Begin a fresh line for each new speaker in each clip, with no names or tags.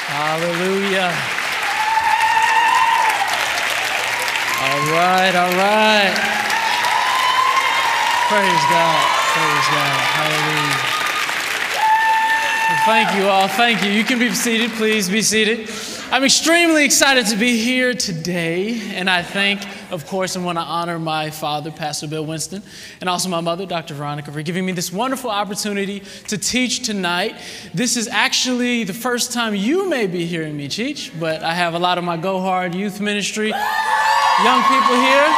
Hallelujah. All right, all right. Praise God, praise God. Hallelujah. Well, thank you all, thank you. You can be seated, please be seated. I'm extremely excited to be here today, and I thank, of course, and want to honor my father, Pastor Bill Winston, and also my mother, Dr. Veronica, for giving me this wonderful opportunity to teach tonight. This is actually the first time you may be hearing me teach, but I have a lot of my Go Hard youth ministry young people here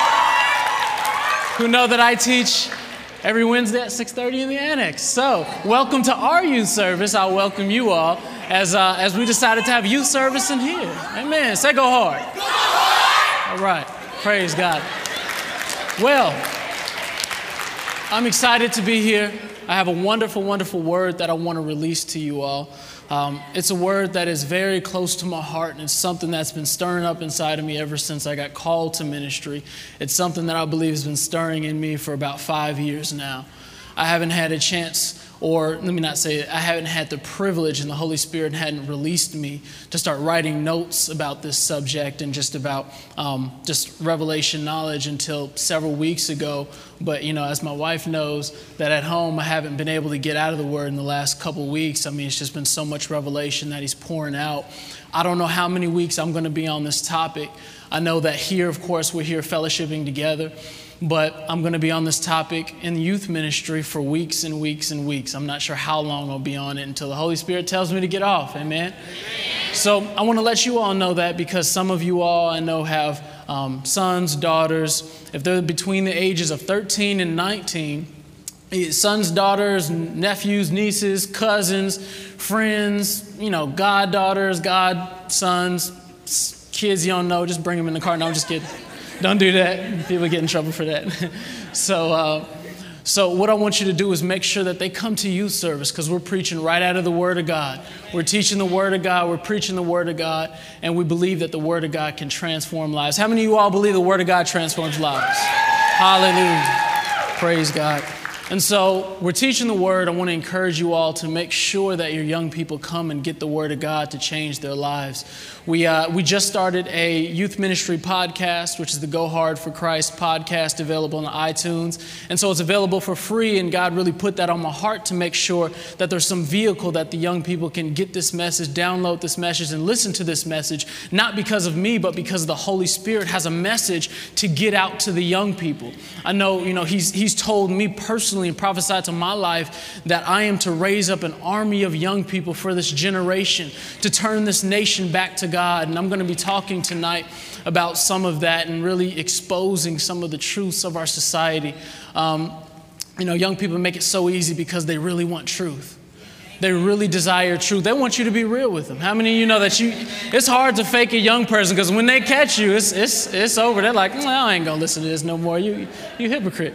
who know that I teach every Wednesday at 6:30 in the annex. So, welcome to our youth service. I'll welcome you all as we decided to have youth service in here. Amen. Say go hard. Go hard. All right. Praise God. Well, I'm excited to be here. I have a wonderful, wonderful word that I want to release to you all. It's a word that is very close to my heart, and it's something that's been stirring up inside of me ever since I got called to ministry. It's something that I believe has been stirring in me for about 5 years now. I haven't had a chance, or let me not say it, I haven't had the privilege, and the Holy Spirit hadn't released me to start writing notes about this subject and just about just revelation knowledge until several weeks ago. But, you know, as my wife knows, that at home I haven't been able to get out of the Word in the last couple weeks. I mean, it's just been so much revelation that He's pouring out. I don't know how many weeks I'm going to be on this topic. I know that here, of course, we're here fellowshipping together. But I'm going to be on this topic in youth ministry for weeks and weeks and weeks. I'm not sure how long I'll be on it until the Holy Spirit tells me to get off. Amen? So I want to let you all know that, because some of you all I know have sons, daughters. If they're between the ages of 13 and 19, sons, daughters, nephews, nieces, cousins, friends, you know, goddaughters, godsons, kids you don't know, just bring them in the car. No, I'm just kidding. Don't do that. People get in trouble for that. So what I want you to do is make sure that they come to youth service, because we're preaching right out of the Word of God. We're teaching the Word of God. We're preaching the Word of God. And we believe that the Word of God can transform lives. How many of you all believe the Word of God transforms lives? Hallelujah. Praise God. And so we're teaching the Word. I want to encourage you all to make sure that your young people come and get the Word of God to change their lives. We just started a youth ministry podcast, which is the Go Hard for Christ podcast, available on iTunes. And so it's available for free, and God really put that on my heart to make sure that there's some vehicle that the young people can get this message, download this message, and listen to this message, not because of me, but because the Holy Spirit has a message to get out to the young people. I know, He's told me personally and prophesied to my life that I am to raise up an army of young people for this generation, to turn this nation back to God. And I'm going to be talking tonight about some of that and really exposing some of the truths of our society. Young people make it so easy because they really want truth. They really desire truth. They want you to be real with them. How many of you know that it's hard to fake a young person, because when they catch you, it's over. They're like, I ain't going to listen to this no more. You hypocrite.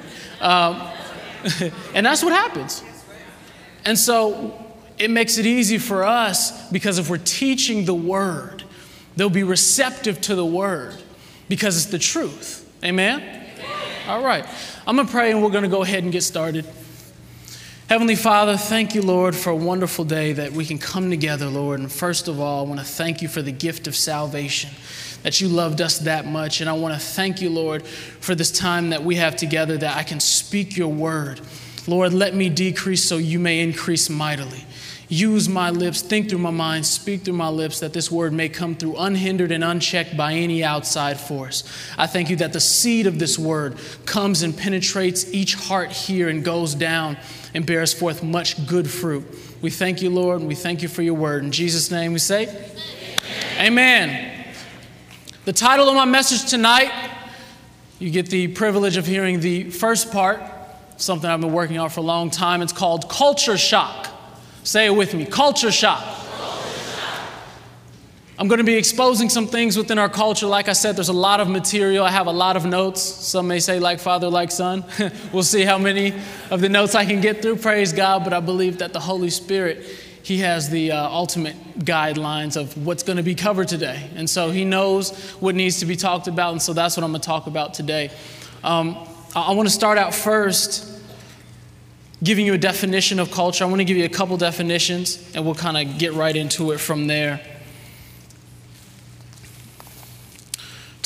And that's what happens. And so it makes it easy for us, because if we're teaching the Word, they'll be receptive to the Word because it's the truth. Amen? All right. I'm going to pray, and we're going to go ahead and get started. Heavenly Father, thank you, Lord, for a wonderful day that we can come together, Lord. And first of all, I want to thank you for the gift of salvation, that you loved us that much. And I want to thank you, Lord, for this time that we have together, that I can speak your word. Lord, let me decrease so you may increase mightily. Use my lips, think through my mind, speak through my lips, that this word may come through unhindered and unchecked by any outside force. I thank you that the seed of this word comes and penetrates each heart here and goes down and bears forth much good fruit. We thank you, Lord, and we thank you for your word. In Jesus' name we say, Amen. The title of my message tonight, you get the privilege of hearing the first part, something I've been working on for a long time. It's called Culture Shock. Say it with me, culture shock. I'm going to be exposing some things within our culture. Like I said, there's a lot of material. I have a lot of notes. Some may say like father, like son. We'll see how many of the notes I can get through. Praise God. But I believe that the Holy Spirit, He has the ultimate guidelines of what's going to be covered today. And so He knows what needs to be talked about. And so that's what I'm going to talk about today. I want to start out first giving you a definition of culture. I want to give you a couple definitions, and we'll kind of get right into it from there.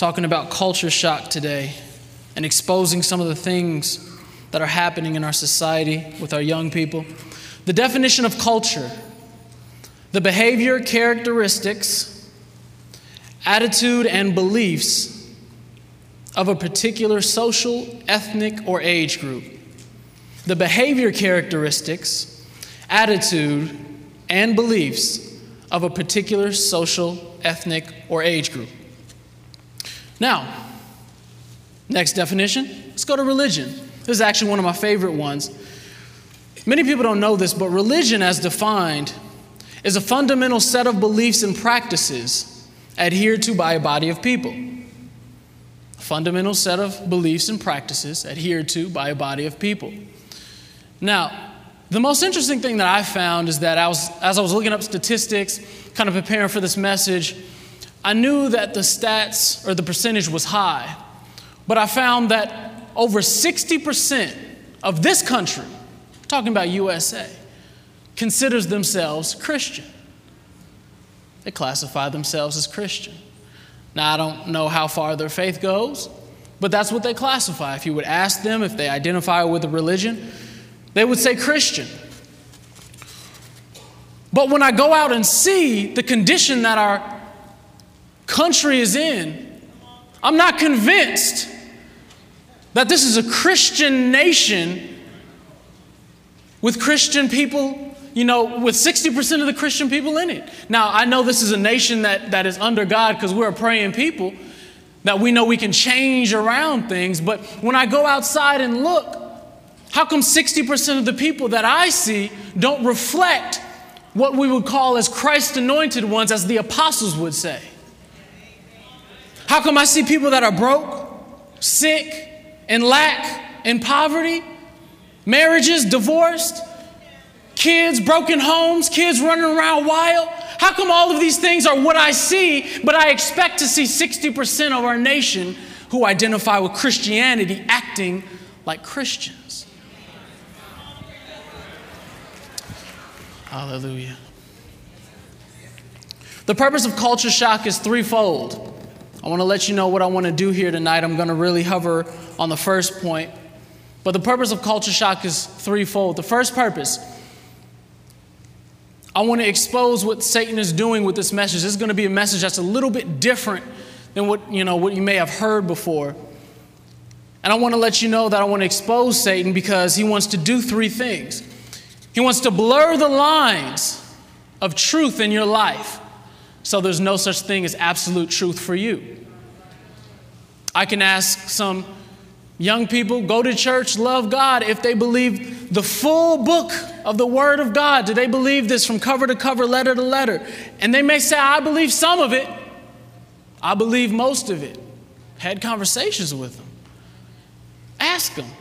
talking about culture shock today and exposing some of the things that are happening in our society with our young people. The definition of culture: the behavior, characteristics, attitude, and beliefs of a particular social, ethnic, or age group. The behavior, characteristics, attitude, and beliefs of a particular social, ethnic, or age group. Now, next definition, let's go to religion. This is actually one of my favorite ones. Many people don't know this, but religion, as defined, is a fundamental set of beliefs and practices adhered to by a body of people. A fundamental set of beliefs and practices adhered to by a body of people. Now, the most interesting thing that I found is that as I was looking up statistics, kind of preparing for this message, I knew that the stats or the percentage was high, but I found that over 60% of this country, talking about USA, considers themselves Christian. They classify themselves as Christian. Now, I don't know how far their faith goes, but that's what they classify. If you would ask them if they identify with a religion, they would say Christian. But when I go out and see the condition that our country is in, I'm not convinced that this is a Christian nation with Christian people, with 60% of the Christian people in it. Now, I know this is a nation that is under God because we're a praying people, that we know we can change around things. But when I go outside and look, how come 60% of the people that I see don't reflect what we would call as Christ anointed ones, as the apostles would say? How come I see people that are broke, sick, in lack, in poverty, marriages divorced, kids, broken homes, kids running around wild? How come all of these things are what I see, but I expect to see 60% of our nation who identify with Christianity acting like Christians? Hallelujah. The purpose of culture shock is threefold. I want to let you know what I want to do here tonight. I'm going to really hover on the first point. But the purpose of culture shock is threefold. The first purpose, I want to expose what Satan is doing with this message. This is going to be a message that's a little bit different than what you may have heard before. And I want to let you know that I want to expose Satan because he wants to do three things. He wants to blur the lines of truth in your life so there's no such thing as absolute truth for you. I can ask some young people, go to church, love God, if they believe the full book of the Word of God. Do they believe this from cover to cover, letter to letter? And they may say, I believe some of it. I believe most of it. Had conversations with them. Ask them.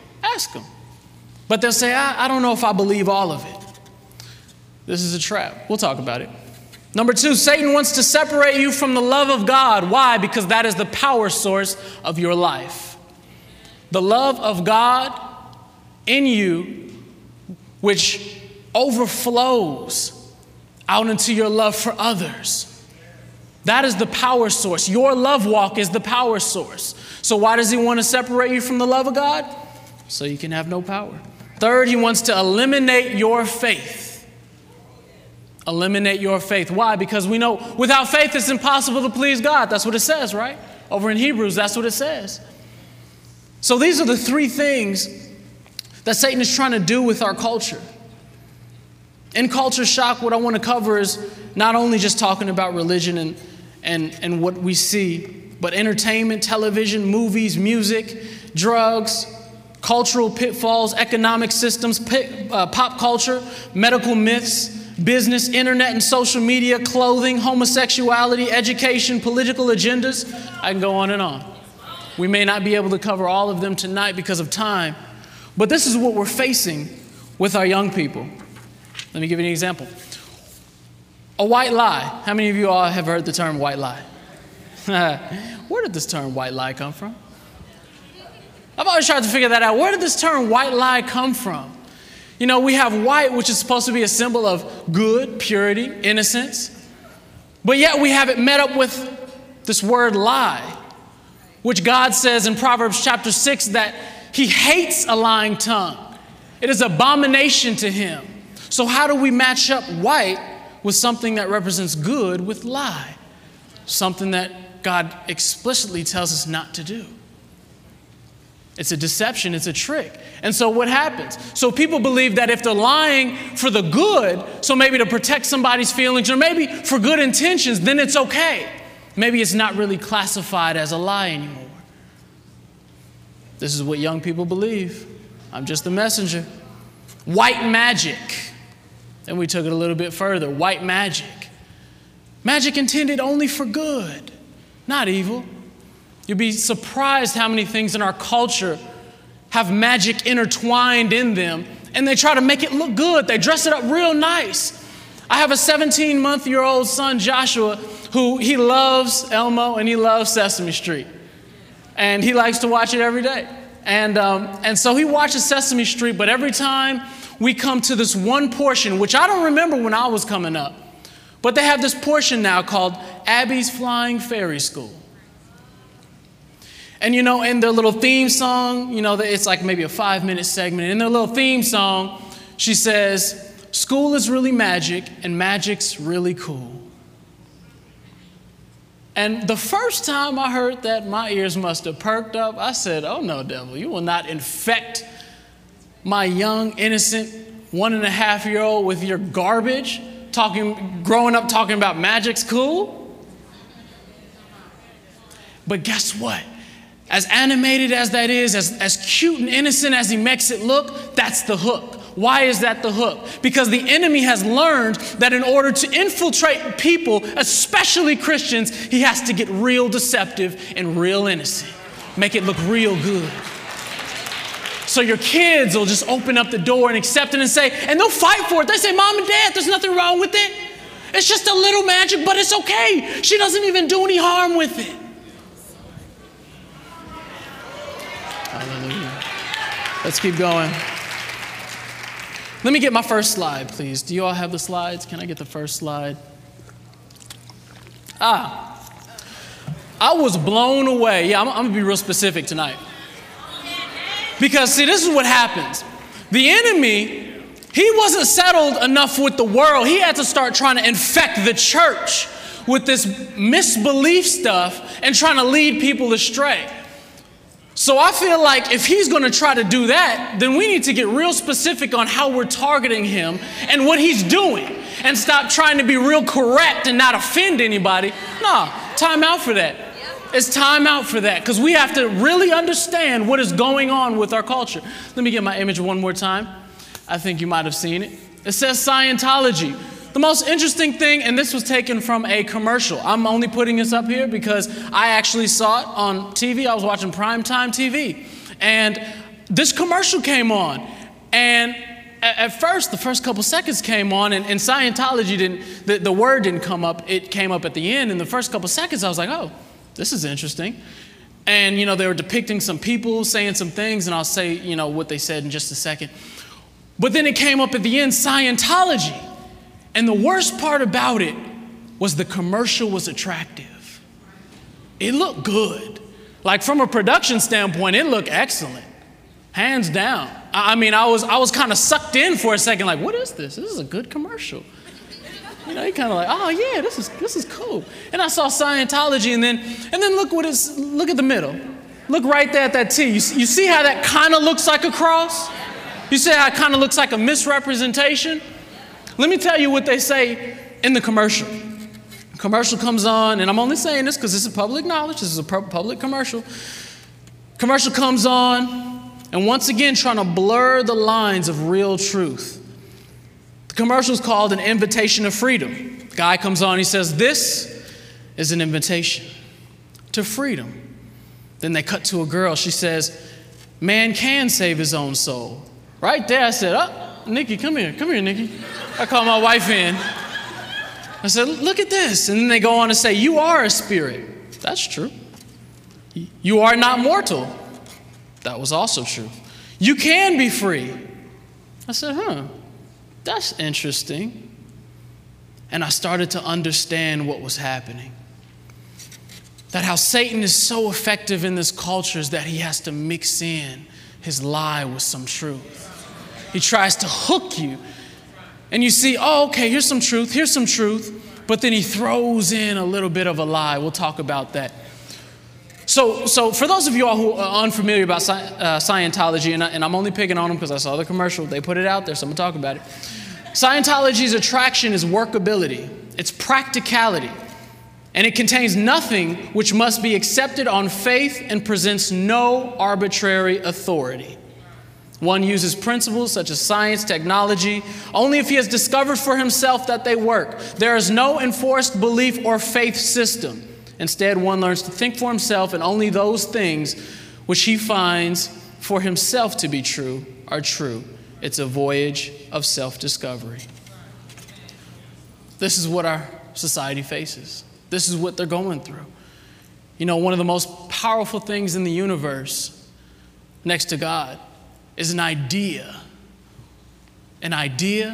But they'll say, I don't know if I believe all of it. This is a trap. We'll talk about it. Number two, Satan wants to separate you from the love of God. Why? Because that is the power source of your life. The love of God in you, which overflows out into your love for others. That is the power source. Your love walk is the power source. So why does he want to separate you from the love of God? So you can have no power. Third, he wants to eliminate your faith. Eliminate your faith. Why? Because we know without faith it's impossible to please God. That's what it says, right? Over in Hebrews, that's what it says. So these are the three things that Satan is trying to do with our culture. In Culture Shock, what I want to cover is not only just talking about religion and what we see, but entertainment, television, movies, music, drugs, cultural pitfalls, economic systems, pop culture, medical myths, business, internet and social media, clothing, homosexuality, education, political agendas. I can go on and on. We may not be able to cover all of them tonight because of time, but this is what we're facing with our young people. Let me give you an example. A white lie. How many of you all have heard the term white lie? Where did this term white lie come from? I've always tried to figure that out. Where did this term white lie come from? We have white, which is supposed to be a symbol of good, purity, innocence. But yet we have it met up with this word lie, which God says in Proverbs chapter 6 that he hates a lying tongue. It is abomination to him. So how do we match up white with something that represents good with lie? Something that God explicitly tells us not to do. It's a deception, it's a trick. And so what happens? So people believe that if they're lying for the good, so maybe to protect somebody's feelings or maybe for good intentions, then it's okay. Maybe it's not really classified as a lie anymore. This is what young people believe. I'm just the messenger. White magic. Then we took it a little bit further. White magic. Magic intended only for good, not evil. You'll be surprised how many things in our culture have magic intertwined in them, and they try to make it look good. They dress it up real nice. I have a 17-month-old son, Joshua, who he loves Elmo and he loves Sesame Street. And he likes to watch it every day. And so he watches Sesame Street, but every time we come to this one portion, which I don't remember when I was coming up, but they have this portion now called Abby's Flying Fairy School. And you know, in their little theme song, you know, it's like maybe a 5-minute segment. In their little theme song, she says, "School is really magic and magic's really cool." And the first time I heard that, my ears must have perked up. I said, "Oh no, devil, you will not infect my young, innocent 1.5-year-old with your garbage, growing up talking about magic's cool." But guess what? As animated as that is, as cute and innocent as he makes it look, that's the hook. Why is that the hook? Because the enemy has learned that in order to infiltrate people, especially Christians, he has to get real deceptive and real innocent. Make it look real good. So your kids will just open up the door and accept it and say, and they'll fight for it. They say, "Mom and Dad, there's nothing wrong with it. It's just a little magic, but it's okay. She doesn't even do any harm with it." Hallelujah. Let's keep going. Let me get my first slide, please. Do you all have the slides? Can I get the first slide? I was blown away. Yeah, I'm going to be real specific tonight. Because, see, this is what happens. The enemy, he wasn't settled enough with the world. He had to start trying to infect the church with this misbelief stuff and trying to lead people astray. So I feel like if he's going to try to do that, then we need to get real specific on how we're targeting him and what he's doing and stop trying to be real correct and not offend anybody. No, time out for that. It's time out for that because we have to really understand what is going on with our culture. Let me get my image one more time. I think you might have seen it. It says Scientology. The most interesting thing, and this was taken from a commercial. I'm only putting this up here because I actually saw it on TV. I was watching primetime TV. And this commercial came on. And at first, the first couple seconds came on, and Scientology the word didn't come up. It came up at the end. In the first couple seconds, I was like, oh, this is interesting. And, you know, they were depicting some people saying some things, and I'll say, you know, what they said in just a second. But then it came up at the end, Scientology. And the worst part about it was the commercial was attractive. It looked good. Like from a production standpoint, it looked excellent. Hands down. I mean, I was kind of sucked in for a second, like, what is this? This is a good commercial. You know, you kind of like, oh yeah, this is cool. And I saw Scientology, and then look at the middle. Look right there at that T. You see how that kind of looks like a cross? You see how it kind of looks like a misrepresentation? Let me tell you what they say in the commercial. Commercial comes on, and I'm only saying this because this is public knowledge. This is a public commercial. Commercial comes on, and once again trying to blur the lines of real truth. The commercial is called An Invitation to Freedom. The guy comes on, he says, this is an invitation to freedom. Then they cut to a girl. She says, man can save his own soul. Right there, I said, oh, Nikki, come here, Nikki. I called my wife in. I said, look at this. And then they go on to say, you are a spirit. That's true. You are not mortal. That was also true. You can be free. I said, that's interesting. And I started to understand what was happening. that how Satan is so effective in this culture is that he has to mix in his lie with some truth. He tries to hook you. And you see, oh, okay, here's some truth. But then he throws in a little bit of a lie. We'll talk about that. So for those of you all who are unfamiliar about Scientology, and I'm only picking on them because I saw the commercial, they put it out there, so I'm going to talk about it. Scientology's attraction is workability. It's practicality. And it contains nothing which must be accepted on faith and presents no arbitrary authority. One uses principles such as science, technology, only if he has discovered for himself that they work. There is no enforced belief or faith system. Instead, one learns to think for himself, and only those things which he finds for himself to be true are true. It's a voyage of self-discovery. This is what our society faces. This is what they're going through. You know, one of the most powerful things in the universe, next to God, is an idea. An idea,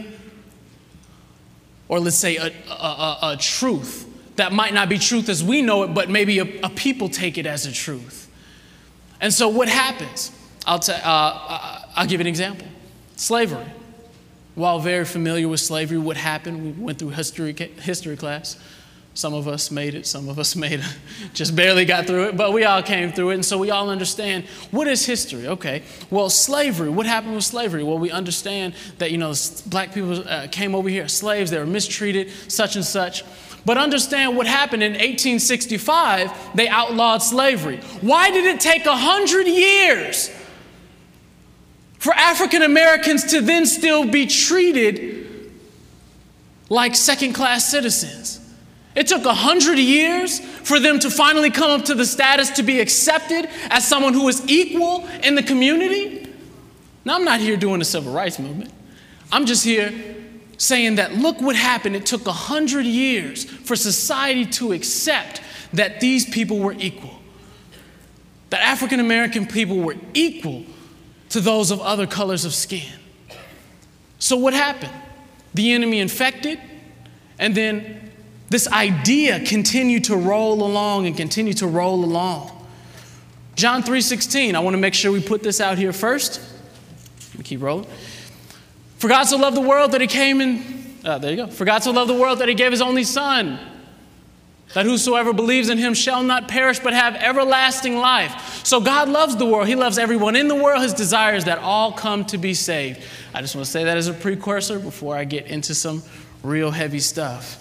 or let's say a truth that might not be truth as we know it, but maybe a people take it as a truth. And so what happens? I'll give an example. Slavery. While very familiar with slavery, what happened? We went through history class. Some of us made it. Some of us just barely got through it, but we all came through it. And so we all understand, what is history? Okay, well, slavery, what happened with slavery? Well, we understand that, black people came over here as slaves. They were mistreated, such and such. But understand what happened in 1865, they outlawed slavery. Why did it take 100 years for African Americans to then still be treated like second-class citizens? It took 100 years for them to finally come up to the status to be accepted as someone who is equal in the community. Now, I'm not here doing the civil rights movement. I'm just here saying that look what happened. It took 100 years for society to accept that these people were equal, that African American people were equal to those of other colors of skin. So what happened? The enemy infected, and then this idea continued to roll along and continue to roll along. John 3:16, I want to make sure we put this out here first. Let me keep rolling. For God so loved the world that he came in, there you go. For God so loved the world that he gave his only son, that whosoever believes in him shall not perish but have everlasting life. So God loves the world. He loves everyone in the world. His desire is that all come to be saved. I just want to say that as a precursor before I get into some real heavy stuff.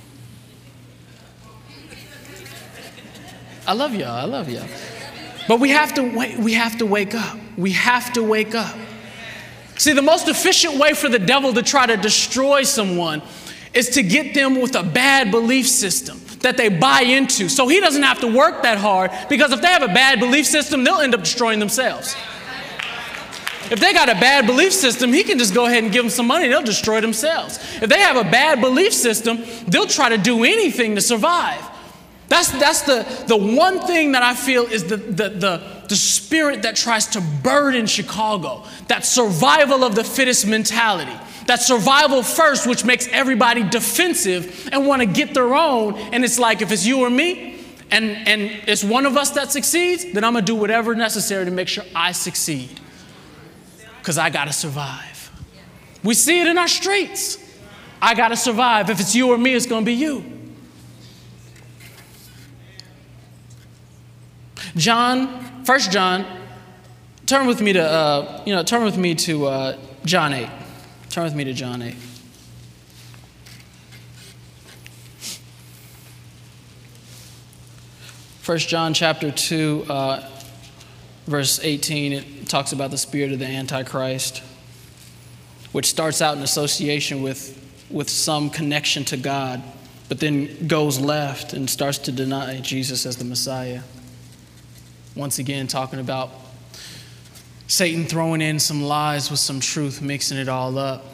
I love y'all. But we have to wake up. We have to wake up. See, the most efficient way for the devil to try to destroy someone is to get them with a bad belief system that they buy into. So he doesn't have to work that hard, because if they have a bad belief system, they'll end up destroying themselves. If they got a bad belief system, he can just go ahead and give them some money. They'll destroy themselves. If they have a bad belief system, they'll try to do anything to survive. That's the one thing that I feel is the spirit that tries to burden Chicago, that survival of the fittest mentality, that survival first, which makes everybody defensive and want to get their own. And it's like, if it's you or me and it's one of us that succeeds, then I'm going to do whatever necessary to make sure I succeed, because I got to survive. We see it in our streets. I got to survive. If it's you or me, it's going to be you. First John, turn with me to John 8. Turn with me to John 8. First John chapter 2, verse 18, it talks about the spirit of the Antichrist, which starts out in association with some connection to God, but then goes left and starts to deny Jesus as the Messiah. Once again, talking about Satan throwing in some lies with some truth, mixing it all up.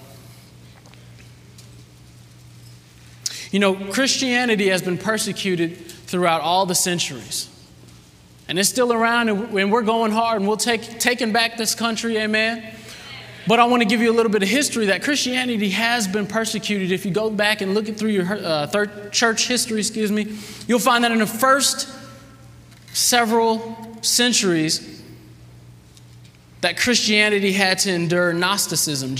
You know, Christianity has been persecuted throughout all the centuries. And it's still around, and we're going hard, and we'll taking back this country, amen? But I want to give you a little bit of history that Christianity has been persecuted. If you go back and look through your church history, you'll find that in the first several centuries that Christianity had to endure Gnosticism,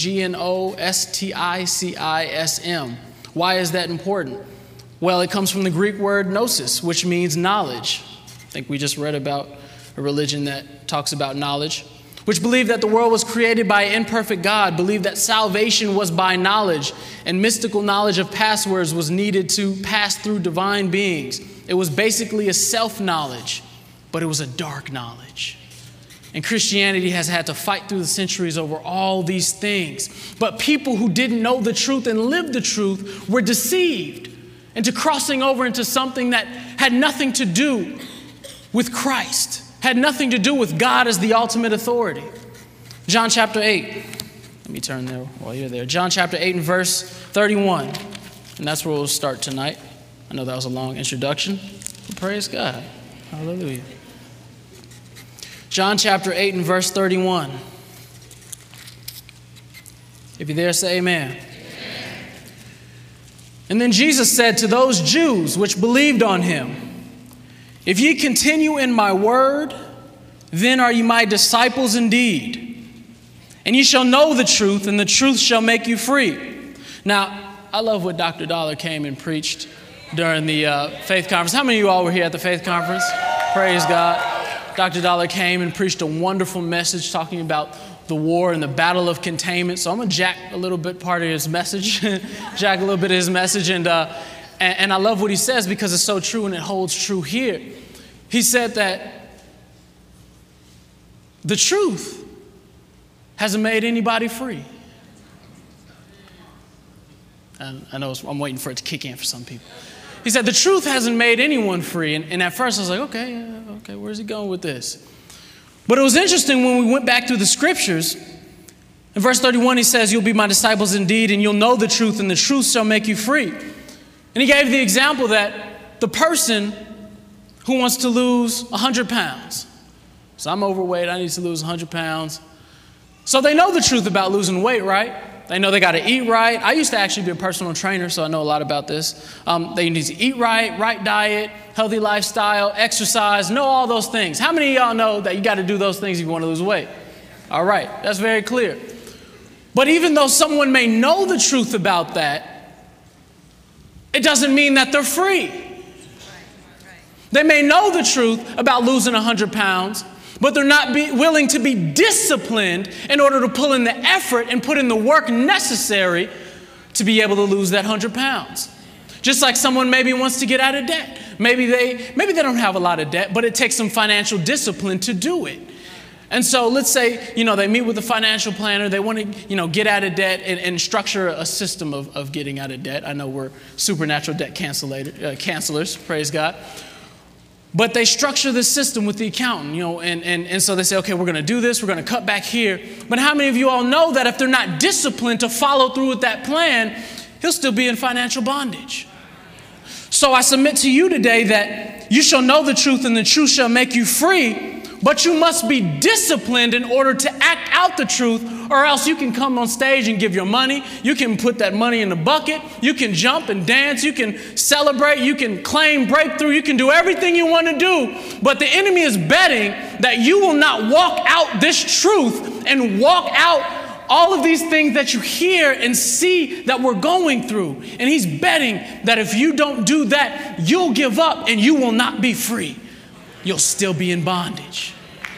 Gnosticism. Why is that important? Well, it comes from the Greek word gnosis, which means knowledge. I think we just read about a religion that talks about knowledge, which believed that the world was created by an imperfect God, believed that salvation was by knowledge, and mystical knowledge of passwords was needed to pass through divine beings. It was basically a self-knowledge, but it was a dark knowledge. And Christianity has had to fight through the centuries over all these things. But people who didn't know the truth and lived the truth were deceived into crossing over into something that had nothing to do with Christ, had nothing to do with God as the ultimate authority. John chapter 8. Let me turn there while you're there. John chapter 8 and verse 31. And that's where we'll start tonight. I know that was a long introduction, but praise God. Hallelujah. John chapter 8 and verse 31. If you're there, say amen. Amen. And then Jesus said to those Jews which believed on him, if ye continue in my word, then are ye my disciples indeed. And ye shall know the truth, and the truth shall make you free. Now, I love what Dr. Dollar came and preached during the faith conference. How many of you all were here at the faith conference? Praise God. Dr. Dollar came and preached a wonderful message talking about the war and the battle of containment. So I'm going to jack a little bit part of his message, and I love what he says because it's so true and it holds true here. He said that the truth hasn't made anybody free. And I know I'm waiting for it to kick in for some people. He said the truth hasn't made anyone free. And at first I was like, okay, where's he going with this? But it was interesting when we went back through the scriptures. In verse 31, he says, you'll be my disciples indeed, and you'll know the truth, and the truth shall make you free. And he gave the example that the person who wants to lose 100 pounds. So I'm overweight, I need to lose 100 pounds. So they know the truth about losing weight, right? They know they got to eat right. I used to actually be a personal trainer, so I know a lot about this. They need to eat right diet, healthy lifestyle, exercise, know all those things. How many of y'all know that you got to do those things if you want to lose weight? All right, that's very clear. But even though someone may know the truth about that, it doesn't mean that they're free. They may know the truth about losing 100 pounds, but they're not willing to be disciplined in order to pull in the effort and put in the work necessary to be able to lose that 100 pounds. Just like someone maybe wants to get out of debt. Maybe they don't have a lot of debt, but it takes some financial discipline to do it. And so let's say, they meet with a financial planner. They want to, get out of debt and structure a system of getting out of debt. I know we're supernatural debt cancelers, praise God. But they structure the system with the accountant, and so they say, okay, we're going to do this. We're going to cut back here. But how many of you all know that if they're not disciplined to follow through with that plan, he'll still be in financial bondage? So I submit to you today that you shall know the truth and the truth shall make you free. But you must be disciplined in order to act out the truth, or else you can come on stage and give your money. You can put that money in the bucket. You can jump and dance. You can celebrate. You can claim breakthrough. You can do everything you want to do. But the enemy is betting that you will not walk out this truth and walk out all of these things that you hear and see that we're going through. And he's betting that if you don't do that, you'll give up and you will not be free. You'll still be in bondage.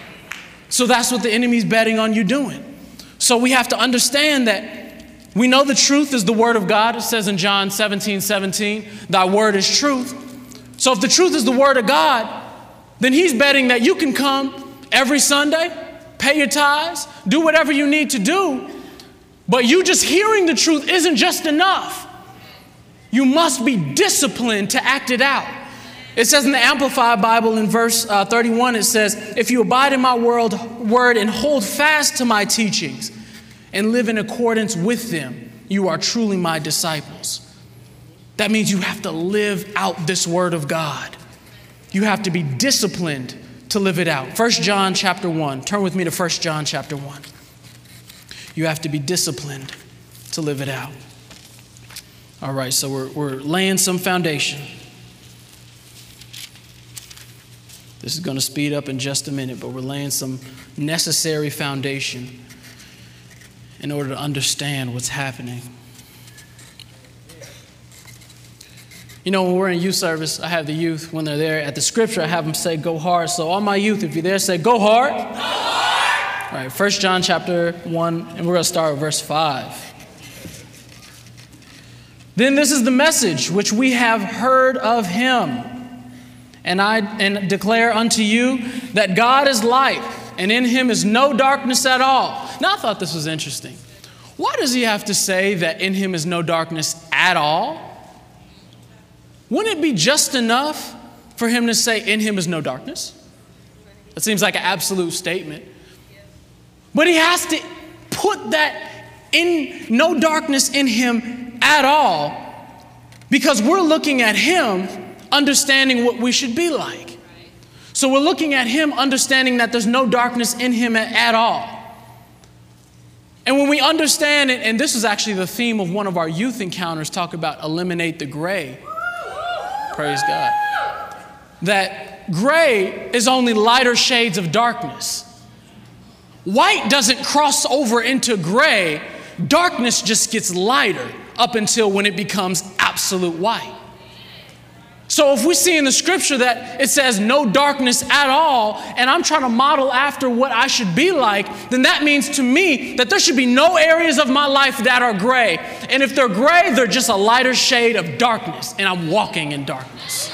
So that's what the enemy's betting on you doing. So we have to understand that we know the truth is the word of God. It says in John 17:17, thy word is truth. So if the truth is the word of God, then he's betting that you can come every Sunday, pay your tithes, do whatever you need to do. But you just hearing the truth isn't just enough. You must be disciplined to act it out. It says in the Amplified Bible in verse 31, it says, if you abide in my word and hold fast to my teachings and live in accordance with them, you are truly my disciples. That means you have to live out this word of God. You have to be disciplined to live it out. 1 John chapter 1. Turn with me to 1 John chapter 1. You have to be disciplined to live it out. All right, so we're laying some foundation. This is going to speed up in just a minute, but we're laying some necessary foundation in order to understand what's happening. You know, when we're in youth service, I have the youth, when they're there at the scripture, I have them say, go hard. So all my youth, if you're there, say, go hard. Go hard. All right, 1 John chapter 1, and we're going to start with verse 5. Then this is the message which we have heard of him. And I declare unto you that God is light, and in him is no darkness at all. Now, I thought this was interesting. Why does he have to say that in him is no darkness at all? Wouldn't it be just enough for him to say in him is no darkness? That seems like an absolute statement. But he has to put that in no darkness in him at all, because we're looking at him understanding what we should be like. So we're looking at him understanding that there's no darkness in him at all. And when we understand it, and this is actually the theme of one of our youth encounters, talk about eliminate the gray. Praise God. That gray is only lighter shades of darkness. White doesn't cross over into gray. Darkness just gets lighter up until when it becomes absolute white. So if we see in the scripture that it says no darkness at all, and I'm trying to model after what I should be like, then that means to me that there should be no areas of my life that are gray. And if they're gray, they're just a lighter shade of darkness, and I'm walking in darkness.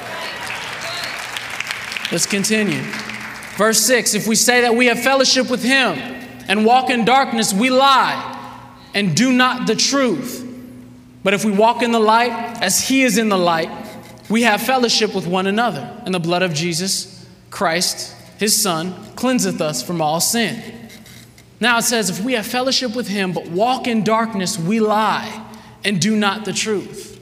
Let's continue. Verse 6, if we say that we have fellowship with him and walk in darkness, we lie and do not the truth. But if we walk in the light as he is in the light, we have fellowship with one another, and the blood of Jesus Christ, his son, cleanseth us from all sin. Now it says, if we have fellowship with him, but walk in darkness, we lie and do not the truth.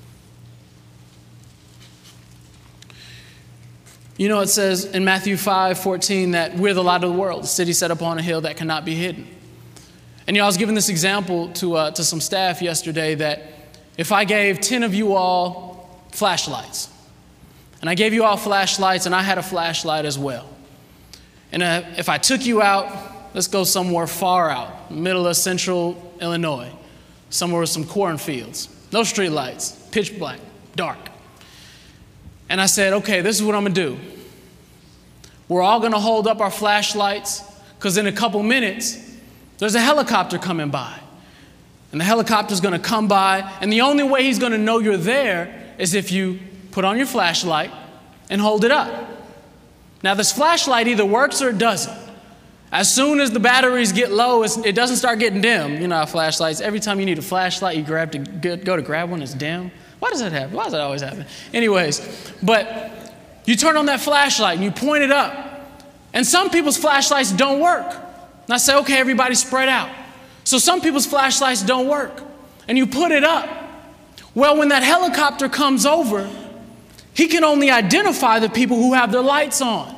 You know, it says in Matthew 5:14 that we're the light of the world, a city set upon a hill that cannot be hidden. And you know, I was giving this example to some staff yesterday that if I gave 10 of you all flashlights, and I gave you all flashlights, and I had a flashlight as well. And if I took you out, let's go somewhere far out, middle of central Illinois, somewhere with some cornfields, no street lights, pitch black, dark. And I said, okay, this is what I'm gonna do. We're all gonna hold up our flashlights, because in a couple minutes, there's a helicopter coming by. And the helicopter's gonna come by, and the only way he's gonna know you're there is if you put on your flashlight and hold it up. Now, this flashlight either works or it doesn't. As soon as the batteries get low, it doesn't start getting dim. You know how flashlights, every time you need a flashlight, you go to grab one, it's dim. Why does that happen? Why does that always happen? Anyways, but you turn on that flashlight and you point it up. And some people's flashlights don't work. And I say, okay, everybody spread out. So some people's flashlights don't work. And you put it up. Well, when that helicopter comes over, he can only identify the people who have their lights on.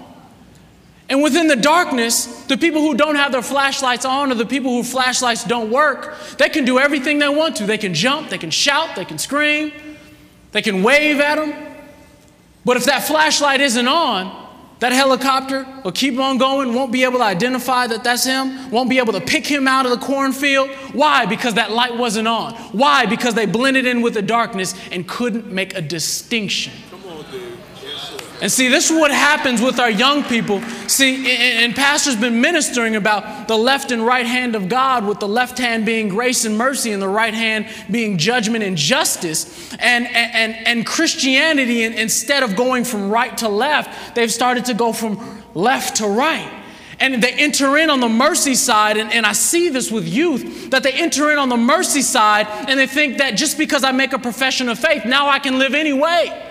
And within the darkness, the people who don't have their flashlights on, or the people whose flashlights don't work, they can do everything they want to. They can jump, they can shout, they can scream, they can wave at them. But if that flashlight isn't on, that helicopter will keep on going, won't be able to identify that that's him, won't be able to pick him out of the cornfield. Why? Because that light wasn't on. Why? Because they blended in with the darkness and couldn't make a distinction. Come on, dude. Yes, sir. And see, this is what happens with our young people. See, and Pastor's been ministering about the left and right hand of God, with the left hand being grace and mercy and the right hand being judgment and justice. And Christianity, instead of going from right to left, they've started to go from left to right. And they enter in on the mercy side, and I see this with youth, that they enter in on the mercy side and they think that just because I make a profession of faith, now I can live any way.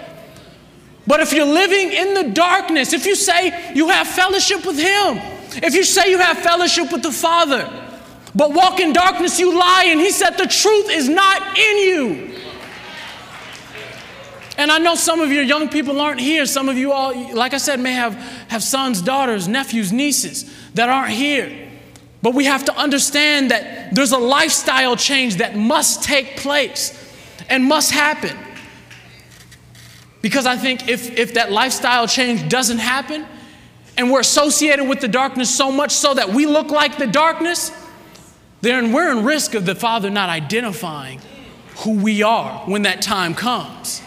But if you're living in the darkness, if you say you have fellowship with him, if you say you have fellowship with the Father, but walk in darkness, you lie, and he said the truth is not in you. And I know some of your young people aren't here. Some of you all, like I said, may have sons, daughters, nephews, nieces that aren't here. But we have to understand that there's a lifestyle change that must take place and must happen. Because I think if that lifestyle change doesn't happen, and we're associated with the darkness so much so that we look like the darkness, then we're in risk of the Father not identifying who we are when that time comes.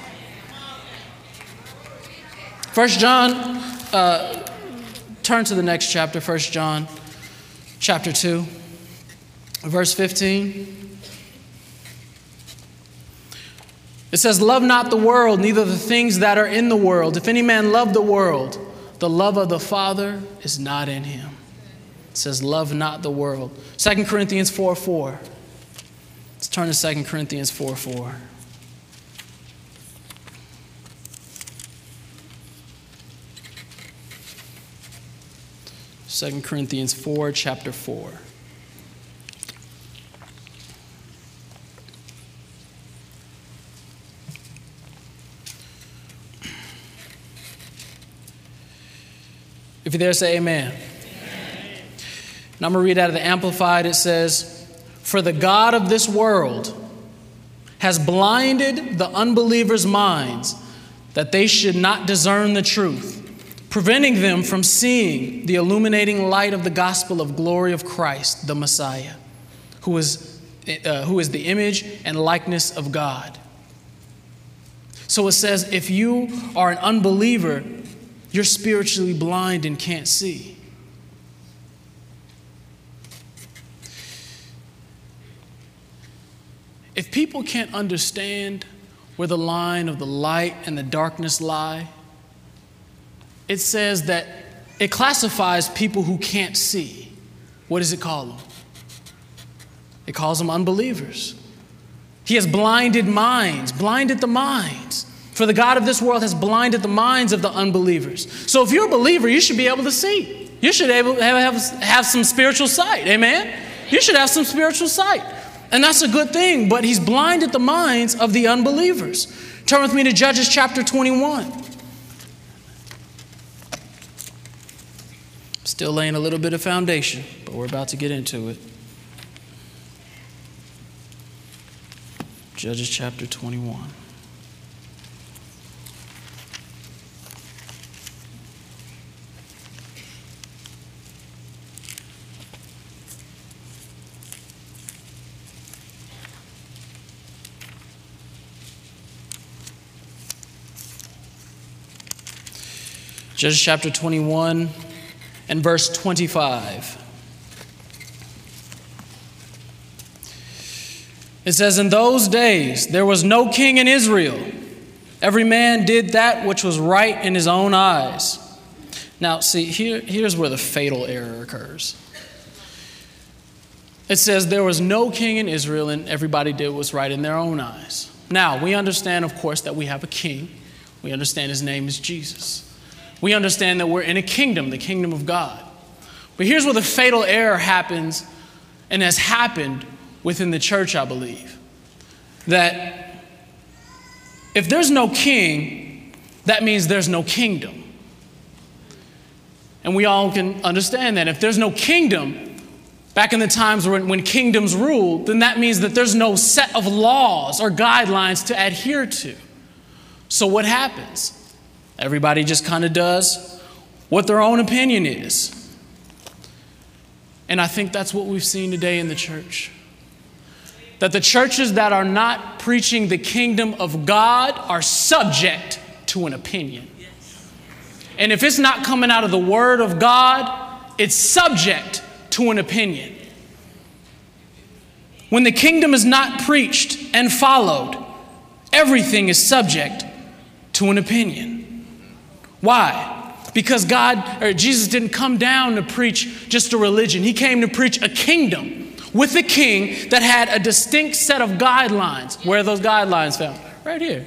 1 John, turn to the next chapter, 1 John chapter 2, verse 15. It says, love not the world, neither the things that are in the world. If any man love the world, the love of the Father is not in him. It says, love not the world. 2 Corinthians 4:4. Let's turn to 2 Corinthians 4:4. Second Corinthians 4, chapter 4. If you're there, say amen. Amen. And I'm going to read out of the Amplified. It says, for the God of this world has blinded the unbelievers' minds that they should not discern the truth, preventing them from seeing the illuminating light of the gospel of glory of Christ, the Messiah, who is the image and likeness of God. So it says, if you are an unbeliever, you're spiritually blind and can't see. If people can't understand where the line of the light and the darkness lie, it says that it classifies people who can't see. What does it call them? It calls them unbelievers. He has blinded minds, blinded the minds. For the God of this world has blinded the minds of the unbelievers. So if you're a believer, you should be able to see. You should have some spiritual sight. Amen? You should have some spiritual sight. And that's a good thing. But he's blinded the minds of the unbelievers. Turn with me to Judges chapter 21. Still laying a little bit of foundation, but we're about to get into it. Judges chapter 21. Judges chapter 21 and verse 25. It says, in those days there was no king in Israel. Every man did that which was right in his own eyes. Now, see, here's where the fatal error occurs. It says there was no king in Israel and everybody did what's right in their own eyes. Now, we understand, of course, that we have a king. We understand his name is Jesus. We understand that we're in a kingdom, the kingdom of God. But here's where the fatal error happens and has happened within the church, I believe. That if there's no king, that means there's no kingdom. And we all can understand that. If there's no kingdom, back in the times when kingdoms ruled, then that means that there's no set of laws or guidelines to adhere to. So what happens? Everybody just kind of does what their own opinion is. And I think that's what we've seen today in the church. That the churches that are not preaching the kingdom of God are subject to an opinion. And if it's not coming out of the word of God, it's subject to an opinion. When the kingdom is not preached and followed, everything is subject to an opinion. Why? Because Jesus didn't come down to preach just a religion. He came to preach a kingdom with a king that had a distinct set of guidelines. Where are those guidelines found? Right here.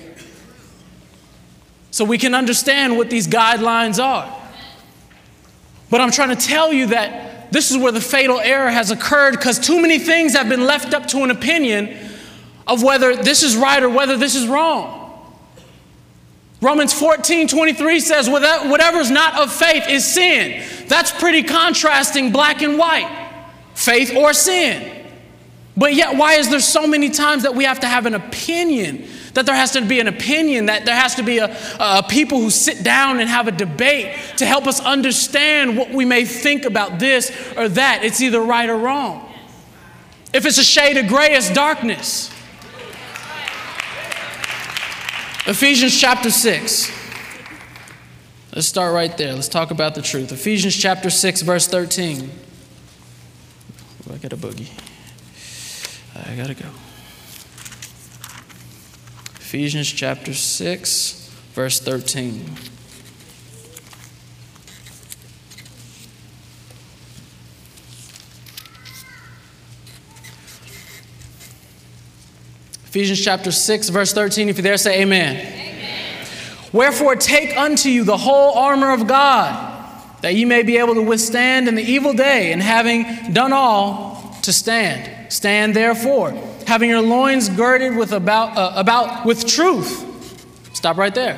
So we can understand what these guidelines are. But I'm trying to tell you that this is where the fatal error has occurred, because too many things have been left up to an opinion of whether this is right or whether this is wrong. Romans 14:23 says, whatever is not of faith is sin. That's pretty contrasting, black and white. Faith or sin. But yet, why is there so many times that we have to have an opinion, that there has to be an opinion, that there has to be a people who sit down and have a debate to help us understand what we may think about this or that? It's either right or wrong. If it's a shade of gray, it's darkness. Ephesians chapter 6. Let's start right there. Let's talk about the truth. Ephesians chapter 6, verse 13. Oh, I got a boogie. I gotta go. Ephesians chapter 6, verse 13. Ephesians chapter 6, verse 13. If you're there, say amen. Amen. Wherefore take unto you the whole armor of God, that ye may be able to withstand in the evil day, and having done all, to stand. Stand therefore, having your loins girded with about with truth. Stop right there.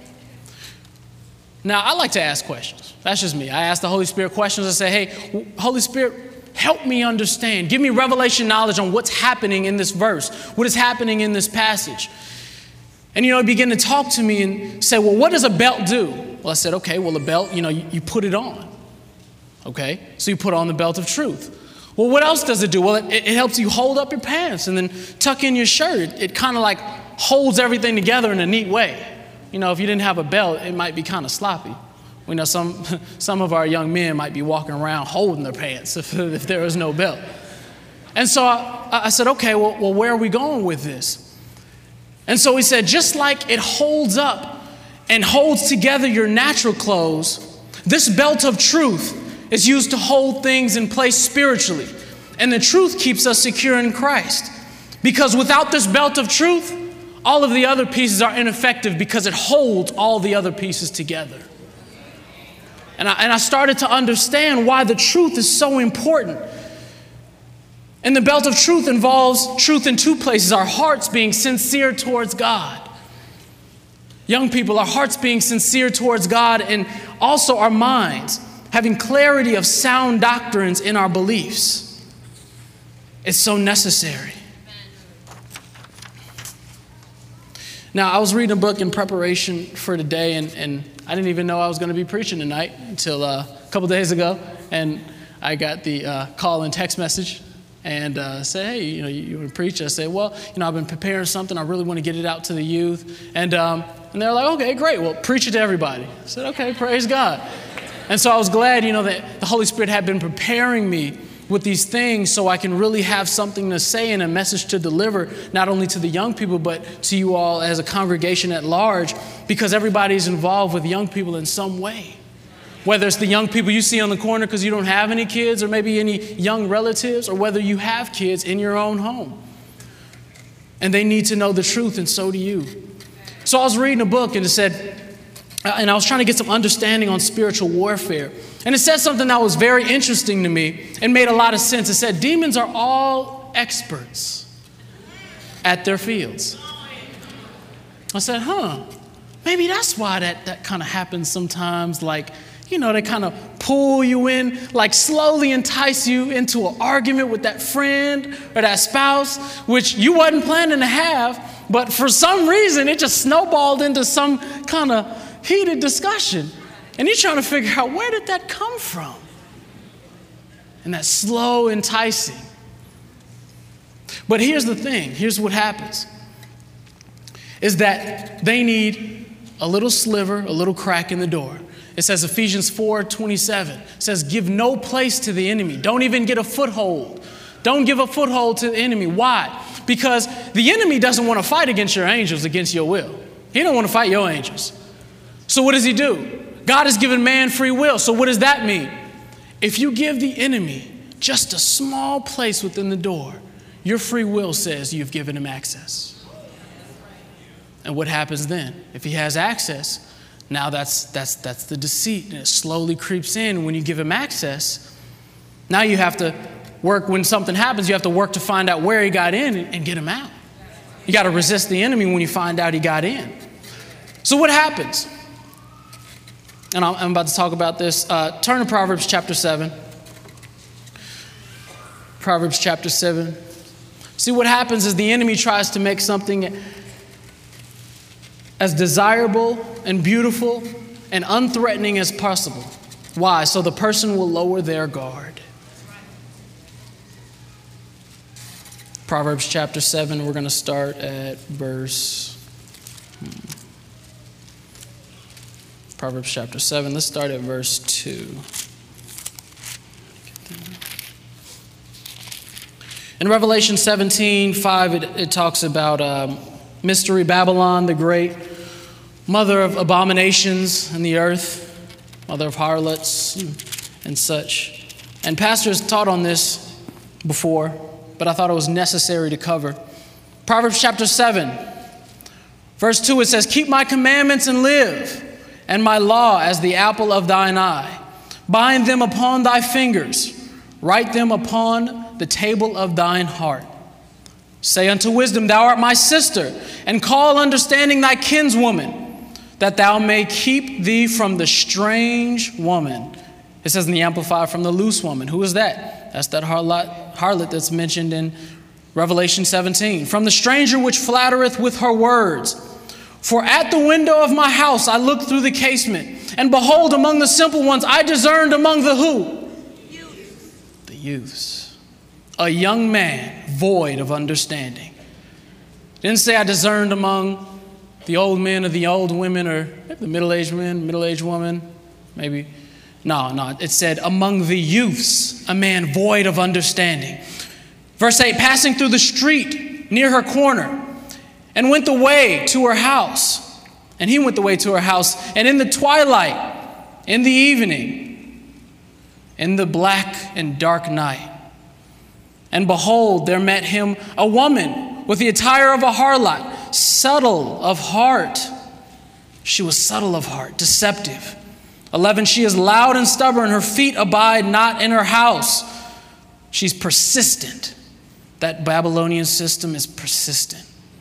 Now, I like to ask questions. That's just me. I ask the Holy Spirit questions. I say, hey, Holy Spirit, help me understand. Give me revelation knowledge on what's happening in this verse, what is happening in this passage. And, he began to talk to me and say, well, what does a belt do? Well, I said, okay, well, a belt, you put it on. Okay, so you put on the belt of truth. Well, what else does it do? Well, it helps you hold up your pants and then tuck in your shirt. It kind of like holds everything together in a neat way. If you didn't have a belt, it might be kind of sloppy. We know some of our young men might be walking around holding their pants if there was no belt. And so I said, okay, well, where are we going with this? And so he said, just like it holds up and holds together your natural clothes, this belt of truth is used to hold things in place spiritually. And the truth keeps us secure in Christ. Because without this belt of truth, all of the other pieces are ineffective because it holds all the other pieces together. And I started to understand why the truth is so important. And the belt of truth involves truth in two places: our hearts being sincere towards God. Young people, our hearts being sincere towards God, and also our minds having clarity of sound doctrines in our beliefs. It's so necessary. Now, I was reading a book in preparation for today, and I didn't even know I was going to be preaching tonight until a couple days ago. And I got the call and text message and said, hey, you want to preach? I said, well, I've been preparing something. I really want to get it out to the youth. And they're like, okay, great. Well, preach it to everybody. I said, okay, praise God. And so I was glad, that the Holy Spirit had been preparing me with these things so I can really have something to say and a message to deliver, not only to the young people, but to you all as a congregation at large, because everybody's involved with young people in some way. Whether it's the young people you see on the corner because you don't have any kids, or maybe any young relatives, or whether you have kids in your own home. And they need to know the truth, and so do you. So I was reading a book, and it said, and I was trying to get some understanding on spiritual warfare. And it said something that was very interesting to me and made a lot of sense. It said, demons are all experts at their fields. I said, maybe that's why that kind of happens sometimes. Like, they kind of pull you in, like slowly entice you into an argument with that friend or that spouse, which you wasn't planning to have, but for some reason it just snowballed into some kind of heated discussion. And you're trying to figure out, where did that come from? And that slow enticing. But here's the thing. Here's what happens. Is that they need a little sliver, a little crack in the door. It says Ephesians 4:27. It says, give no place to the enemy. Don't even get a foothold. Don't give a foothold to the enemy. Why? Because the enemy doesn't want to fight against your angels, against your will. He don't want to fight your angels. So what does he do? God has given man free will. So what does that mean? If you give the enemy just a small place within the door, your free will says you've given him access. And what happens then? If he has access, now that's the deceit, and it slowly creeps in. When you give him access, now you have to work. When something happens, you have to work to find out where he got in and get him out. You got to resist the enemy when you find out he got in. So what happens? And I'm about to talk about this. Turn to Proverbs chapter 7. Proverbs chapter 7. See, what happens is the enemy tries to make something as desirable and beautiful and unthreatening as possible. Why? So the person will lower their guard. Proverbs chapter 7, we're going to start at Proverbs chapter 7, let's start at verse 2. In Revelation 17:5, it talks about Mystery Babylon, the great mother of abominations in the earth, mother of harlots and such. And pastors taught on this before, but I thought it was necessary to cover. Proverbs chapter 7, verse 2, it says, "Keep my commandments and live, and my law as the apple of thine eye. Bind them upon thy fingers, write them upon the table of thine heart. Say unto wisdom, thou art my sister, and call understanding thy kinswoman, that thou may keep thee from the strange woman." It says in the Amplified, from the loose woman. Who is that? That's that harlot that's mentioned in Revelation 17. "From the stranger which flattereth with her words. For at the window of my house I looked through the casement, and behold, among the simple ones I discerned among the who? The youths. A young man void of understanding." Didn't say I discerned among the old men or the old women or the middle-aged men, middle-aged woman, maybe. No. It said among the youths, a man void of understanding. Verse 8, "Passing through the street near her corner, and went the way to her house." And he went the way to her house. "And in the twilight, in the evening, in the black and dark night. And behold, there met him a woman with the attire of a harlot, subtle of heart." She was subtle of heart, deceptive. 11, "She is loud and stubborn. Her feet abide not in her house." She's persistent. That Babylonian system is persistent.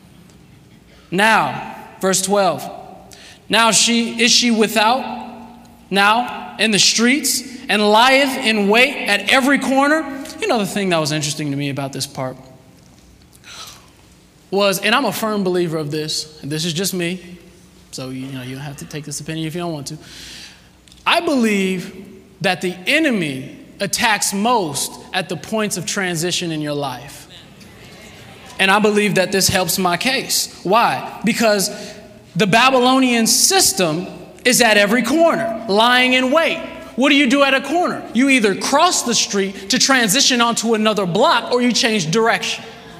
"Now," verse 12, "now is she without, now in the streets, and lieth in wait at every corner." You know, the thing that was interesting to me about this part was, and I'm a firm believer of this, and this is just me, so you don't have to take this opinion if you don't want to. I believe that the enemy attacks most at the points of transition in your life. And I believe that this helps my case. Why? Because the Babylonian system is at every corner, lying in wait. What do you do at a corner? You either cross the street to transition onto another block, or you change direction.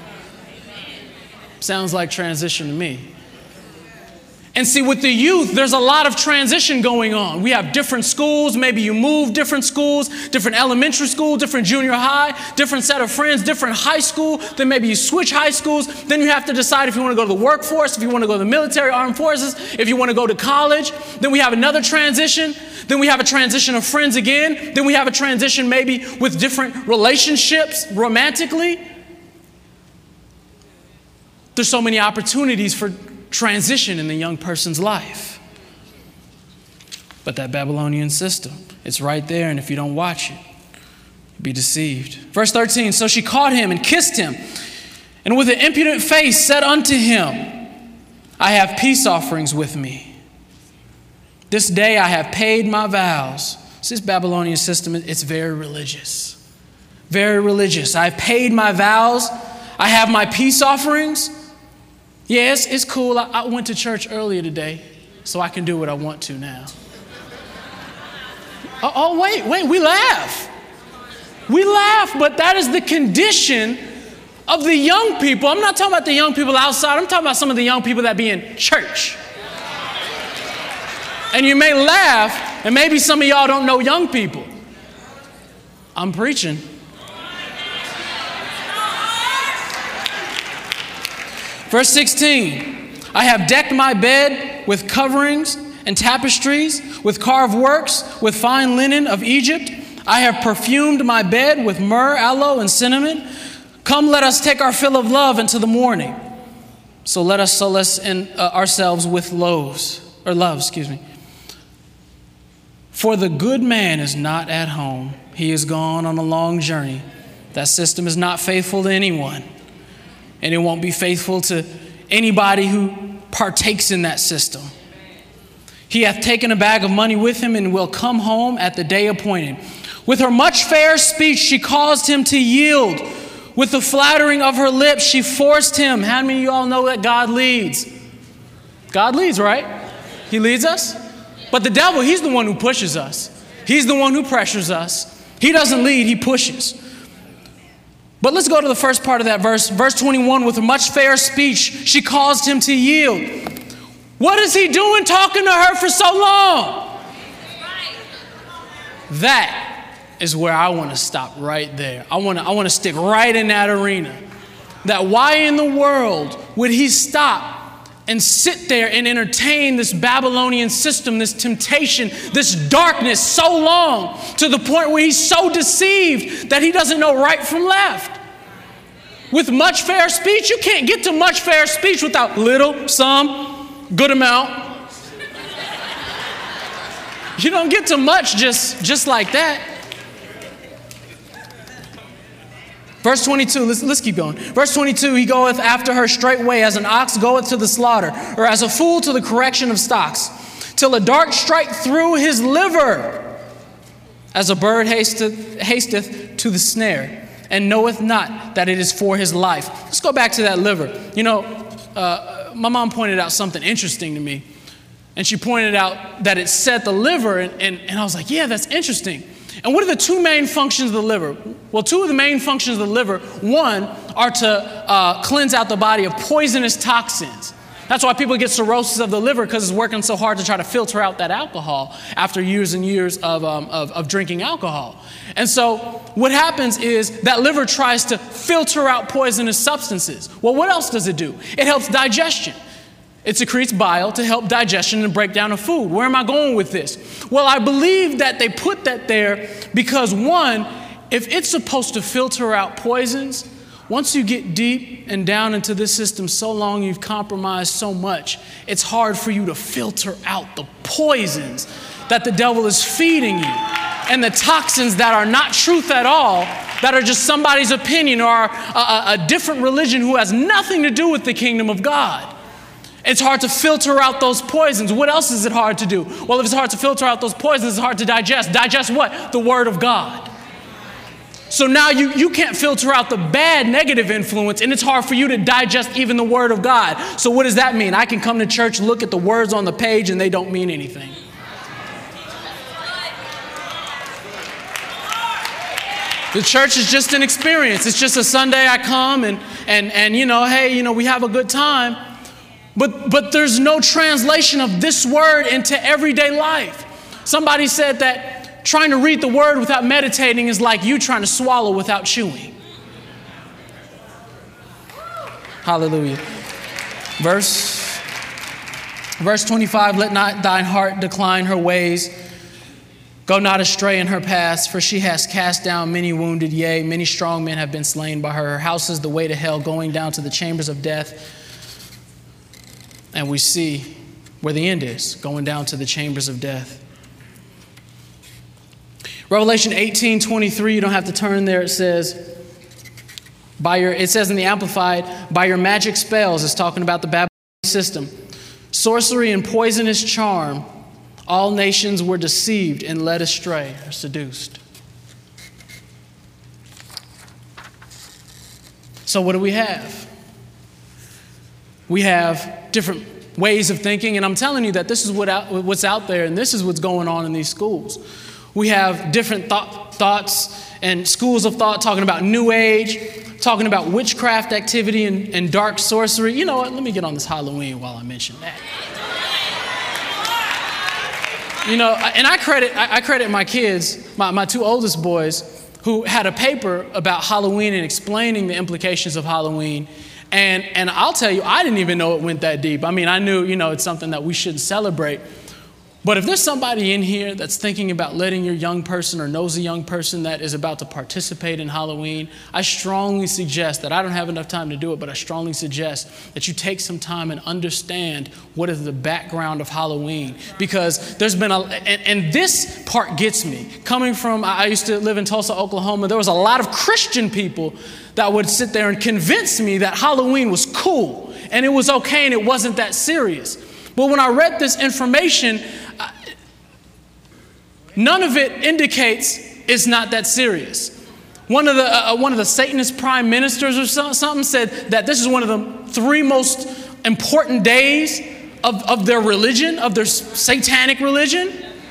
Sounds like transition to me. And see, with the youth, there's a lot of transition going on. We have different schools. Maybe you move different schools, different elementary school, different junior high, different set of friends, different high school. Then maybe you switch high schools. Then you have to decide if you want to go to the workforce, if you want to go to the military, armed forces, if you want to go to college. Then we have another transition. Then we have a transition of friends again. Then we have a transition maybe with different relationships romantically. There's so many opportunities for transition in the young person's life. But that Babylonian system, it's right there, and if you don't watch it, you'll be deceived. Verse 13, "So she caught him and kissed him, and with an impudent face said unto him, I have peace offerings with me. This day I have paid my vows." So this Babylonian system, it's very religious. Very religious. I've paid my vows. I have my peace offerings. Yes, it's cool. I went to church earlier today, so I can do what I want to now. Wait, we laugh. We laugh, but that is the condition of the young people. I'm not talking about the young people outside. I'm talking about some of the young people that be in church. And you may laugh, and maybe some of y'all don't know young people. I'm preaching. Verse 16, "I have decked my bed with coverings and tapestries, with carved works, with fine linen of Egypt. I have perfumed my bed with myrrh, aloe, and cinnamon. Come, let us take our fill of love into the morning. So let us solace ourselves with love. For the good man is not at home. He is gone on a long journey. That system is not faithful to anyone. and it won't be faithful to anybody who partakes in that system. He hath taken a bag of money with him and will come home at the day appointed. With her much fair speech, she caused him to yield. With the flattering of her lips, she forced him. How many of you all know that God leads? God leads, right? He leads us. But the devil, he's the one who pushes us. He's the one who pressures us. He doesn't lead, he pushes. But let's go to the first part of that verse. Verse 21, with a much fair speech, she caused him to yield. What is he doing talking to her for so long? That is where I want to stop right there. I want to stick right in that arena. That why in the world would he stop and sit there and entertain this Babylonian system, this temptation, this darkness so long, to the point where he's so deceived that he doesn't know right from left? With much fair speech, you can't get to much fair speech without little, some, good amount. You don't get to much just like that. Verse 22, let's keep going. Verse 22, he goeth after her straightway as an ox goeth to the slaughter, or as a fool to the correction of stocks, till a dart strike through his liver, as a bird hasteth to the snare, and knoweth not that it is for his life. Let's go back to that liver. You know, my mom pointed out something interesting to me, and she pointed out that it said the liver, and I was like, yeah, that's interesting. And what are the two main functions of the liver? Well, two of the main functions of the liver, one, are to cleanse out the body of poisonous toxins. That's why people get cirrhosis of the liver, because it's working so hard to try to filter out that alcohol after years and years of drinking alcohol. And so what happens is that liver tries to filter out poisonous substances. Well, what else does it do? It helps digestion. It secretes bile to help digestion and breakdown of food. Where am I going with this? Well, I believe that they put that there because, one, if it's supposed to filter out poisons, once you get deep and down into this system so long, you've compromised so much, it's hard for you to filter out the poisons that the devil is feeding you, and the toxins that are not truth at all, that are just somebody's opinion or a different religion who has nothing to do with the kingdom of God. It's hard to filter out those poisons. What else is it hard to do? Well, if it's hard to filter out those poisons, it's hard to digest. Digest what? The Word of God. So now you can't filter out the bad negative influence, and it's hard for you to digest even the Word of God. So what does that mean? I can come to church, look at the words on the page, and they don't mean anything. The church is just an experience. It's just a Sunday I come and you know, hey, you know, we have a good time. But there's no translation of this word into everyday life. Somebody said that trying to read the word without meditating is like you trying to swallow without chewing. Hallelujah. Verse 25, let not thine heart decline her ways. Go not astray in her paths, for she has cast down many wounded, yea, many strong men have been slain by her. Her house is the way to hell, going down to the chambers of death. And we see where the end is, going down to the chambers of death. Revelation 18:23, you don't have to turn there. It says in the Amplified, by your magic spells, it's talking about the Babylonian system, sorcery and poisonous charm, all nations were deceived and led astray or seduced. So what do we have? We have different ways of thinking, and I'm telling you that this is what's out there, and this is what's going on in these schools. We have different thoughts and schools of thought talking about New Age, talking about witchcraft activity and dark sorcery. You know what? Let me get on this Halloween while I mention that. You know, and I credit my kids, my two oldest boys, who had a paper about Halloween and explaining the implications of Halloween. And I'll tell you, I didn't even know it went that deep. I mean, I knew, you know, it's something that we shouldn't celebrate. But if there's somebody in here that's thinking about letting your young person or knows a young person that is about to participate in Halloween, I strongly suggest that, I don't have enough time to do it, but I strongly suggest that you take some time and understand what is the background of Halloween. Because there's been and this part gets me. Coming from, I used to live in Tulsa, Oklahoma, there was a lot of Christian people that would sit there and convince me that Halloween was cool and it was okay and it wasn't that serious. But when I read this information, none of it indicates it's not that serious. One of the Satanist prime ministers or something said that this is one of the 3 most important days of their religion, of their satanic religion,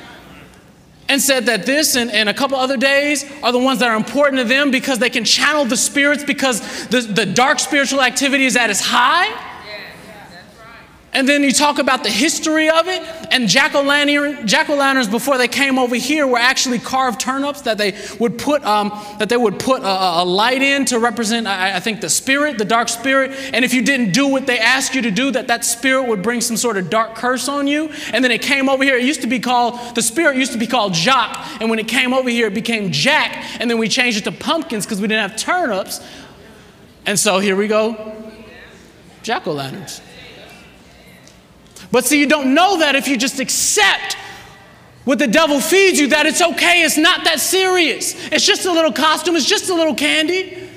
and said that this and a couple other days are the ones that are important to them because they can channel the spirits because the dark spiritual activity is at its high. And then you talk about the history of it, and jack-o'-lanterns before they came over here were actually carved turnips that they would put a light in to represent, I think, the spirit, the dark spirit. And if you didn't do what they asked you to do, that spirit would bring some sort of dark curse on you. And then it came over here. The spirit used to be called Jock, and when it came over here, it became Jack. And then we changed it to pumpkins because we didn't have turnips. And so here we go, jack-o'-lanterns. But see, you don't know that if you just accept what the devil feeds you, that it's okay, it's not that serious. It's just a little costume, it's just a little candy.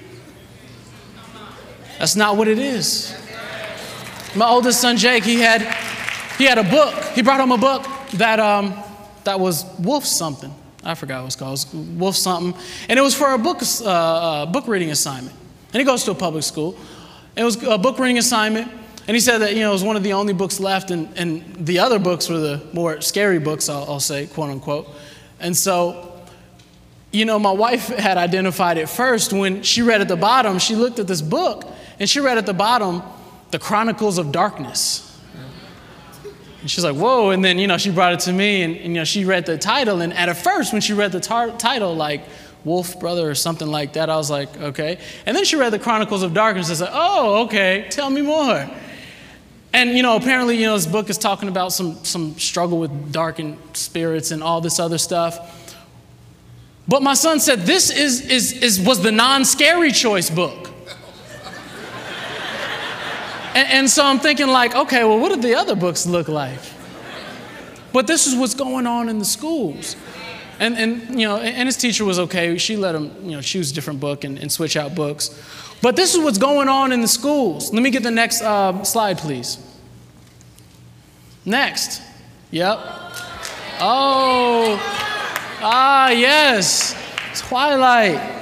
That's not what it is. My oldest son, Jake, he had a book. He brought home a book that was Wolf something. I forgot what it was called. It was Wolf something. And it was for a book reading assignment. And he goes to a public school. It was a book reading assignment. And he said that, it was one of the only books left, and the other books were the more scary books, I'll say, quote unquote. And so, my wife had identified it first when she read at the bottom. She looked at this book, and she read at the bottom, The Chronicles of Darkness. And she's like, whoa. And then, she brought it to me, and she read the title. And at first, when she read the title, like Wolf Brother or something like that, I was like, okay. And then she read The Chronicles of Darkness. I said, oh, okay, tell me more. And, apparently, this book is talking about some struggle with darkened spirits and all this other stuff. But my son said this was the non-scary choice book. and so I'm thinking like, okay, well, what did the other books look like? But this is what's going on in the schools. And his teacher was okay. She let him, choose a different book and switch out books. But this is what's going on in the schools. Let me get the next slide, please. Next. Yep. Oh. Yes. Twilight.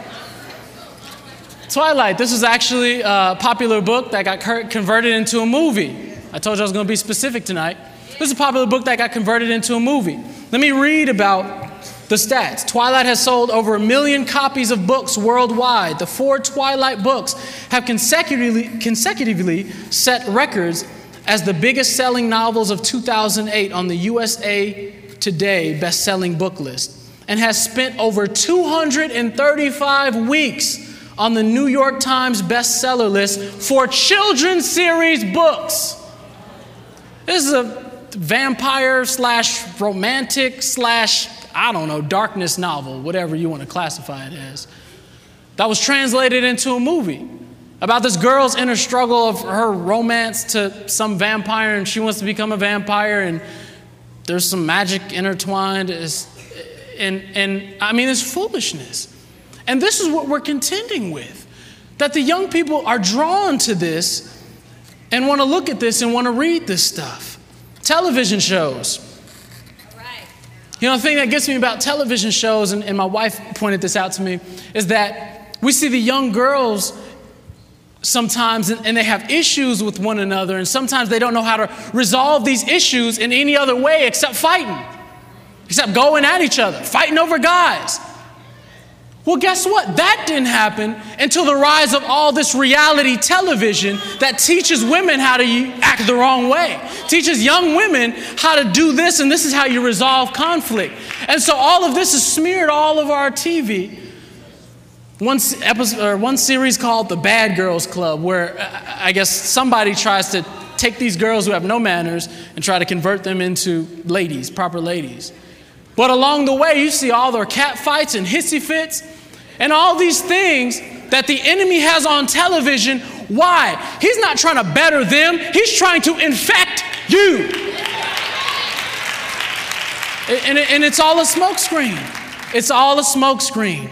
This is actually a popular book that got converted into a movie. I told you I was going to be specific tonight. This is a popular book that got converted into a movie. Let me read about the stats. Twilight has sold over 1 million copies of books worldwide. The 4 Twilight books have consecutively set records as the biggest selling novels of 2008 on the USA Today best-selling book list, and has spent over 235 weeks on the New York Times bestseller list for children's series books. This is a vampire / romantic / darkness novel, whatever you want to classify it as, that was translated into a movie about this girl's inner struggle of her romance to some vampire, and she wants to become a vampire, and there's some magic intertwined. It's foolishness. And this is what we're contending with, that the young people are drawn to this and want to look at this and want to read this stuff. Television shows. The thing that gets me about television shows, and my wife pointed this out to me, is that we see the young girls sometimes, and they have issues with one another, and sometimes they don't know how to resolve these issues in any other way except fighting, except going at each other, fighting over guys. Well, guess what? That didn't happen until the rise of all this reality television that teaches women how to act the wrong way, teaches young women how to do this, and this is how you resolve conflict. And so all of this is smeared all over our TV. One series called The Bad Girls Club, where I guess somebody tries to take these girls who have no manners and try to convert them into ladies, proper ladies. But along the way, you see all their cat fights and hissy fits and all these things that the enemy has on television. Why? He's not trying to better them. He's trying to infect you. And it's all a smokescreen. It's all a smokescreen.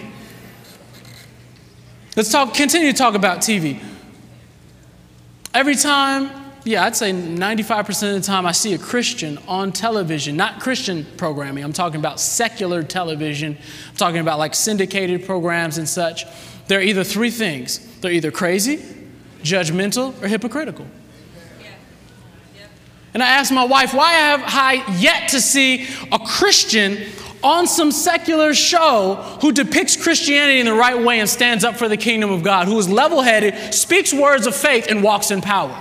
Let's continue to talk about TV. Every time, I'd say 95% of the time I see a Christian on television, not Christian programming, I'm talking about secular television, I'm talking about like syndicated programs and such. There are either three things. They're either crazy, judgmental, or hypocritical. And I asked my wife, why have I yet to see a Christian on some secular show who depicts Christianity in the right way and stands up for the kingdom of God, who is level-headed, speaks words of faith, and walks in power?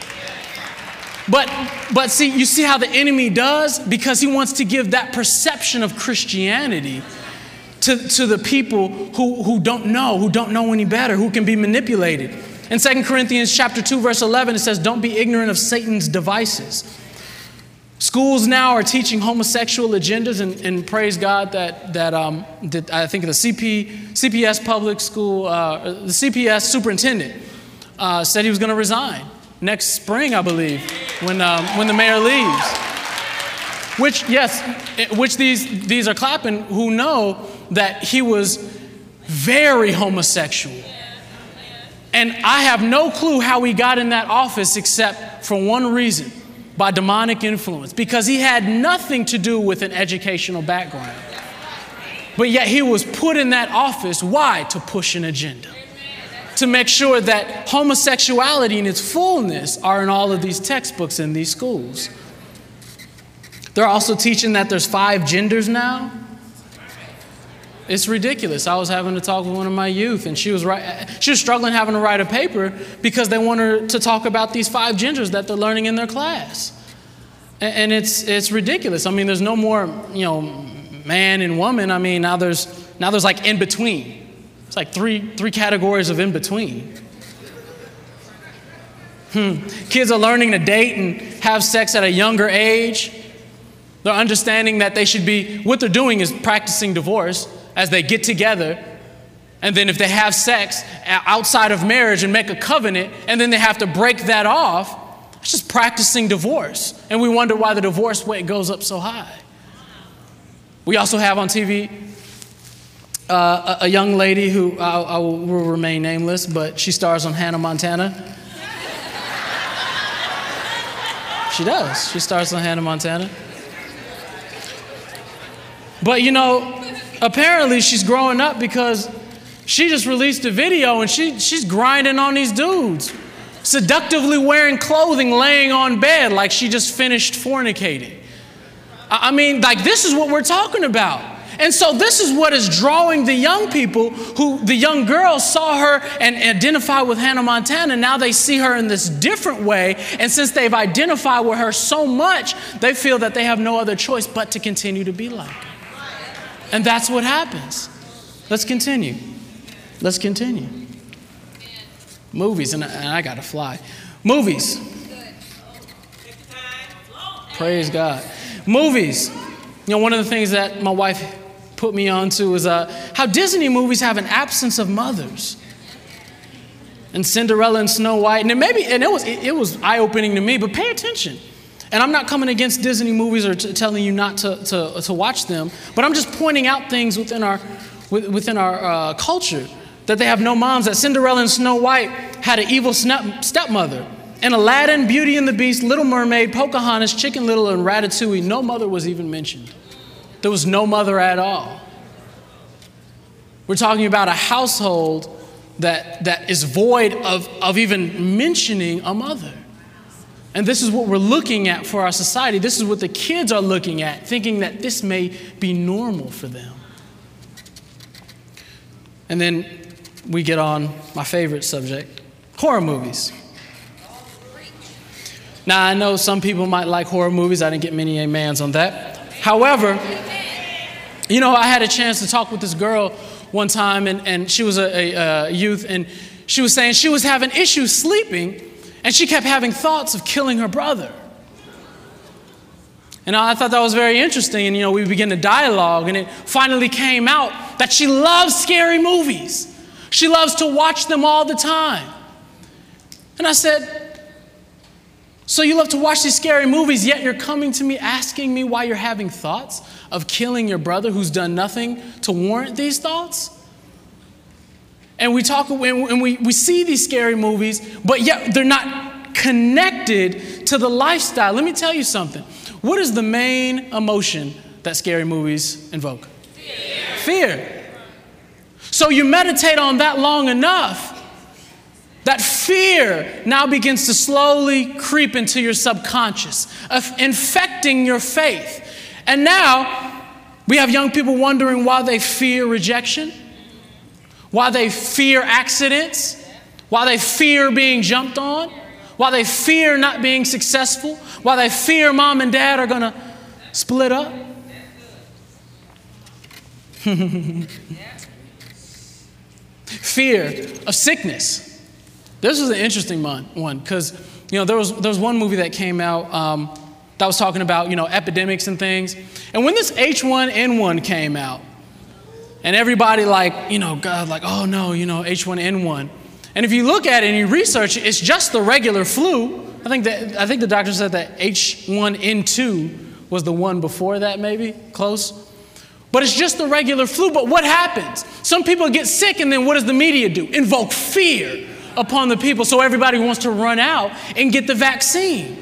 But see, you see how the enemy does? Because he wants to give that perception of Christianity to the people who don't know any better, who can be manipulated. In 2 Corinthians chapter 2, verse 11, it says, don't be ignorant of Satan's devices. Schools now are teaching homosexual agendas, and praise God that I think the CPS public school, the CPS superintendent said he was going to resign next spring, I believe, when the mayor leaves. Which these are clapping who know that he was very homosexual. And I have no clue how he got in that office except for one reason: by demonic influence, because he had nothing to do with an educational background. But yet he was put in that office. Why? To push an agenda. To make sure that homosexuality in its fullness are in all of these textbooks in these schools. They're also teaching that there's 5 genders now. It's ridiculous. I was having to talk with one of my youth, and she was struggling having to write a paper because they want her to talk about these 5 genders that they're learning in their class. And it's ridiculous. I mean, there's no more, man and woman. I mean, now there's like in between. It's like three categories of in between. Kids are learning to date and have sex at a younger age. They're understanding that what they're doing is practicing divorce as they get together. And then if they have sex outside of marriage and make a covenant, and then they have to break that off, it's just practicing divorce. And we wonder why the divorce rate goes up so high. We also have on TV a young lady who I will remain nameless, but she stars on Hannah Montana. She does. She stars on Hannah Montana. But apparently she's growing up because she just released a video and she's grinding on these dudes, seductively wearing clothing, laying on bed like she just finished fornicating. I mean, like, this is what we're talking about. And so this is what is drawing the young people the young girls saw her and identified with Hannah Montana. Now they see her in this different way. And since they've identified with her so much, they feel that they have no other choice but to continue to be like her. And that's what happens. Let's continue. Movies, and I got to fly. Movies. Praise God. Movies. One of the things that my wife put me on to is how Disney movies have an absence of mothers. And Cinderella and Snow White, and it was eye-opening to me, but pay attention. And I'm not coming against Disney movies or telling you not to watch them, but I'm just pointing out things within our culture, that they have no moms, that Cinderella and Snow White had an evil stepmother. And Aladdin, Beauty and the Beast, Little Mermaid, Pocahontas, Chicken Little, and Ratatouille, no mother was even mentioned. There was no mother at all. We're talking about a household that is void of even mentioning a mother. And this is what we're looking at for our society. This is what the kids are looking at, thinking that this may be normal for them. And then we get on my favorite subject, horror movies. Now, I know some people might like horror movies. I didn't get many amens on that. However, I had a chance to talk with this girl one time, and she was a youth, and she was saying she was having issues sleeping. And she kept having thoughts of killing her brother. And I thought that was very interesting. And, we began to dialogue, and it finally came out that she loves scary movies. She loves to watch them all the time. And I said, so you love to watch these scary movies, yet you're coming to me asking me why you're having thoughts of killing your brother who's done nothing to warrant these thoughts? And we talk, and we see these scary movies, but yet they're not connected to the lifestyle. Let me tell you something. What is the main emotion that scary movies invoke? Fear. So you meditate on that long enough, that fear now begins to slowly creep into your subconscious, infecting your faith. And now we have young people wondering why they fear rejection, why they fear accidents, why they fear being jumped on, why they fear not being successful, why they fear mom and dad are going to split up. Fear of sickness. This was an interesting one because, there was one movie that came out that was talking about, epidemics and things. And when this H1N1 came out, and everybody oh no, H1N1. And if you look at it and you research it, it's just the regular flu. I think the doctor said that H1N2 was the one before that, maybe, close. But it's just the regular flu. But what happens? Some people get sick, and then what does the media do? Invoke fear upon the people, so everybody wants to run out and get the vaccine.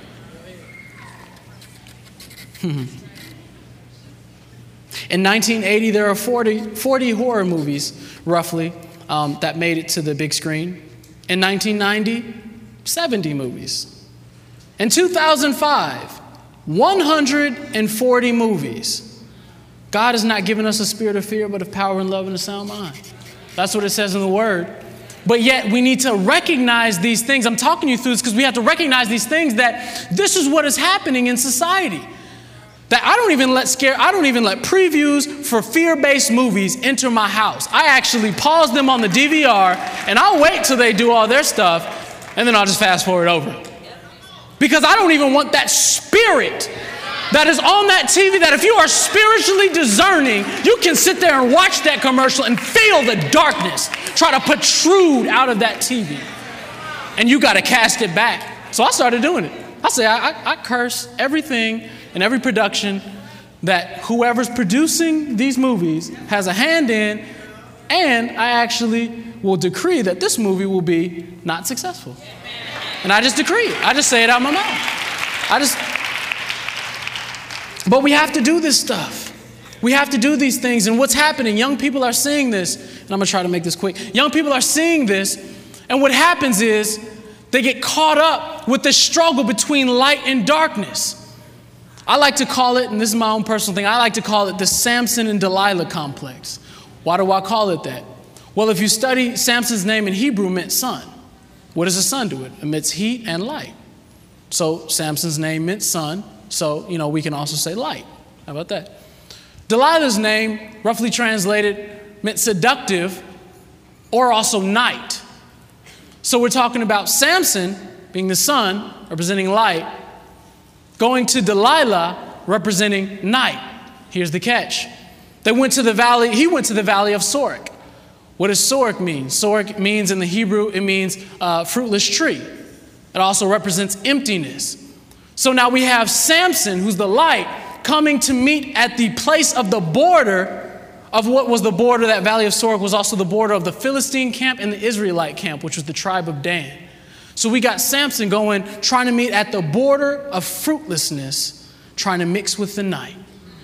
In 1980, there are 40 horror movies, roughly, that made it to the big screen. In 1990, 70 movies. In 2005, 140 movies. God has not given us a spirit of fear, but of power and love and a sound mind. That's what it says in the Word. But yet we need to recognize these things. I'm talking you through this because we have to recognize these things, that this is what is happening in society. That I don't even let previews for fear-based movies enter my house. I actually pause them on the DVR, and I'll wait till they do all their stuff, and then I'll just fast forward over. Because I don't even want that spirit that is on that TV, that if you are spiritually discerning, you can sit there and watch that commercial and feel the darkness try to protrude out of that TV. And you got to cast it back. So I started doing it. I say, I curse everything and every production that whoever's producing these movies has a hand in, and I actually will decree that this movie will be not successful. And I just decree it. I just say it out of my mouth. But we have to do this stuff. We have to do these things. And what's happening, young people are seeing this, and I'm going to try to make this quick. Young people are seeing this, and what happens is they get caught up with the struggle between light and darkness. I like to call it, and this is my own personal thing, I like to call it the Samson and Delilah complex. Why do I call it that? Well, if you study Samson's name in Hebrew, meant sun. What does the sun do? It emits heat and light. So Samson's name meant sun. So, we can also say light. How about that? Delilah's name, roughly translated, meant seductive or also night. So we're talking about Samson being the sun, representing light, going to Delilah, representing night. Here's the catch. He went to the valley of Sorek. What does Sorek mean? Sorek means, in the Hebrew, it means fruitless tree. It also represents emptiness. So now we have Samson, who's the light, coming to meet at the place of the border of what was the border. That valley of Sorek was also the border of the Philistine camp and the Israelite camp, which was the tribe of Dan. So we got Samson trying to meet at the border of fruitlessness, trying to mix with the night.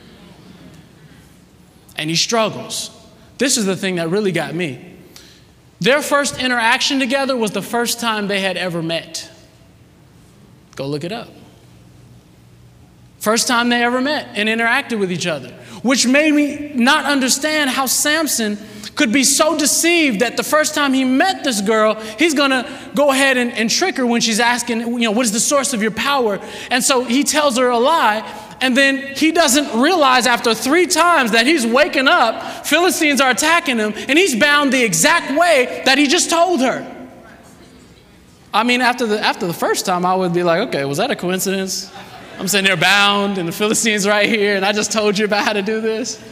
And he struggles. This is the thing that really got me. Their first interaction together was the first time they had ever met. Go look it up. First time they ever met and interacted with each other, which made me not understand how Samson could be so deceived that the first time he met this girl, he's going to go ahead and trick her when she's asking, what is the source of your power? And so he tells her a lie. And then he doesn't realize after 3 times that he's waking up, Philistines are attacking him, and he's bound the exact way that he just told her. I mean, after the first time, I would be like, okay, was that a coincidence? I'm sitting there bound, and the Philistines right here, and I just told you about how to do this.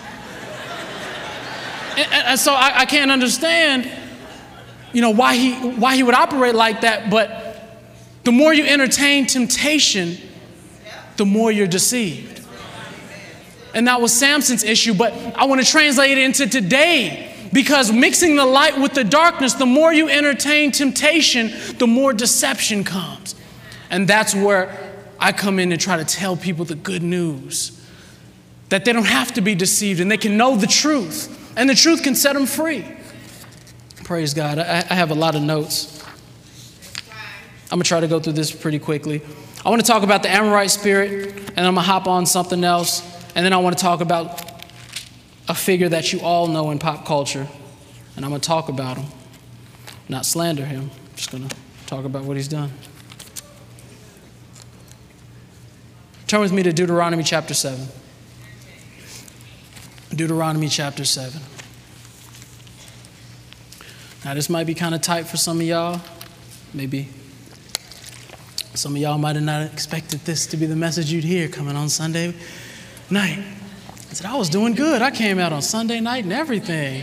And so I can't understand, why he would operate like that. But the more you entertain temptation, the more you're deceived. And that was Samson's issue, but I want to translate it into today. Because mixing the light with the darkness, the more you entertain temptation, the more deception comes. And that's where I come in and try to tell people the good news. That they don't have to be deceived and they can know the truth. And the truth can set them free. Praise God. I have a lot of notes. I'm going to try to go through this pretty quickly. I want to talk about the Amorite spirit, and I'm going to hop on something else. And then I want to talk about a figure that you all know in pop culture, and I'm going to talk about him, not slander him. I'm just going to talk about what he's done. Turn with me to Deuteronomy chapter 7. Deuteronomy chapter 7. Now, this might be kind of tight for some of y'all. Maybe some of y'all might have not expected this to be the message you'd hear coming on Sunday night. I said, I was doing good. I came out on Sunday night and everything.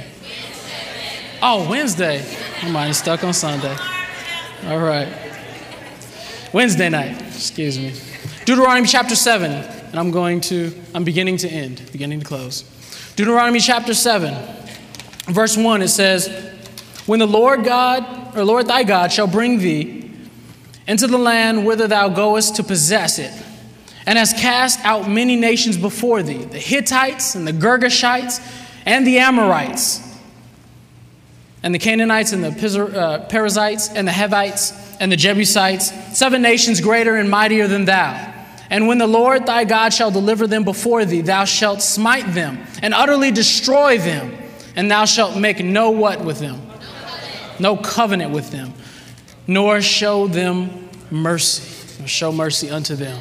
Oh, Wednesday. I might have stuck on Sunday. All right. Wednesday night. Excuse me. Deuteronomy chapter 7. And I'm beginning to close. Deuteronomy chapter 7. Verse 1, it says, when the Lord thy God shall bring thee into the land whither thou goest to possess it, and has cast out many nations before thee, the Hittites and the Girgashites and the Amorites and the Canaanites and the Perizzites and the Hivites and the Jebusites, 7 nations greater and mightier than thou. And when the Lord thy God shall deliver them before thee, thou shalt smite them and utterly destroy them, and thou shalt make no what with them? No covenant with them, nor show them mercy, nor show mercy unto them.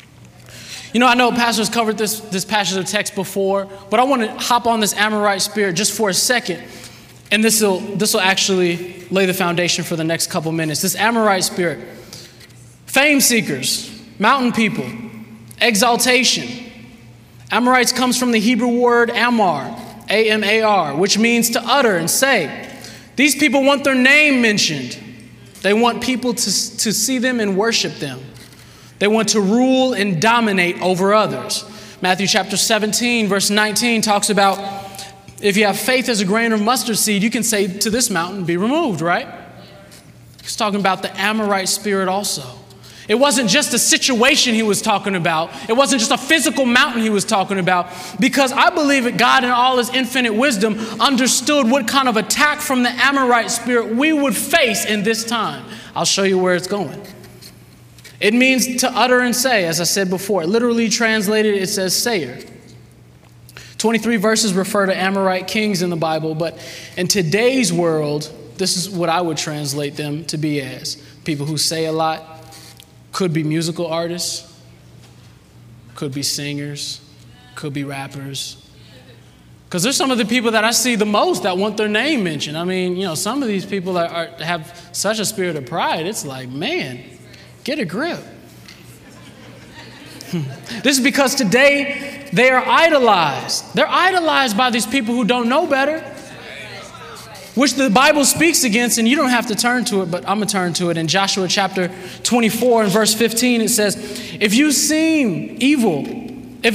I know pastors covered this passage of text before, but I want to hop on this Amorite spirit just for a second, and this will actually lay the foundation for the next couple minutes. This Amorite spirit, fame seekers, mountain people, exaltation. Amorites comes from the Hebrew word amar, A-M-A-R, which means to utter and say. These people want their name mentioned. They want people to see them and worship them. They want to rule and dominate over others. Matthew chapter 17, verse 19 talks about if you have faith as a grain of mustard seed, you can say to this mountain, be removed, right? He's talking about the Amorite spirit also. It wasn't just a situation he was talking about. It wasn't just a physical mountain he was talking about. Because I believe that God in all his infinite wisdom understood what kind of attack from the Amorite spirit we would face in this time. I'll show you where it's going. It means to utter and say, as I said before. Literally translated, it says sayer. 23 verses refer to Amorite kings in the Bible, but in today's world, this is what I would translate them to be as. People who say a lot, could be musical artists, could be singers, could be rappers. Because there's some of the people that I see the most that want their name mentioned. I mean, some of these people have such a spirit of pride. It's like, man, get a grip. This is because today they are idolized. They're idolized by these people who don't know better, which the Bible speaks against, and you don't have to turn to it, but I'm going to turn to it. In Joshua chapter 24 and verse 15, it says, if you seem evil, if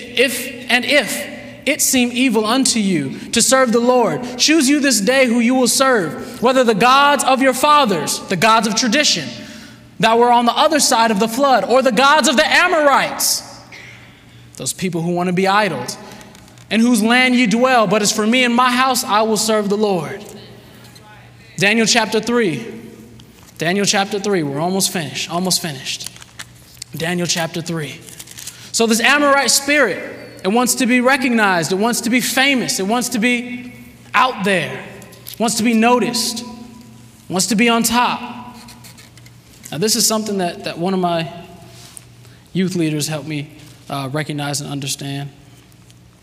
it seem evil unto you to serve the Lord, choose you this day who you will serve, whether the gods of your fathers, the gods of tradition, that were on the other side of the flood, or the gods of the Amorites, those people who want to be idols, in whose land you dwell. But as for me and my house, I will serve the Lord. Daniel chapter 3. Daniel chapter 3. We're almost finished. Daniel chapter 3. So this Amorite spirit, it wants to be recognized. It wants to be famous. It wants to be out there. It wants to be noticed. It wants to be on top. Now, this is something that one of my youth leaders helped me recognize and understand.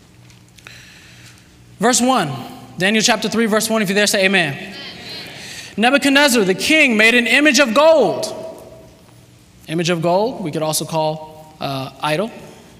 Verse 1, Daniel chapter 3, verse 1, if you're there, say amen. Nebuchadnezzar, the king, made an image of gold. Image of gold, we could also call idol.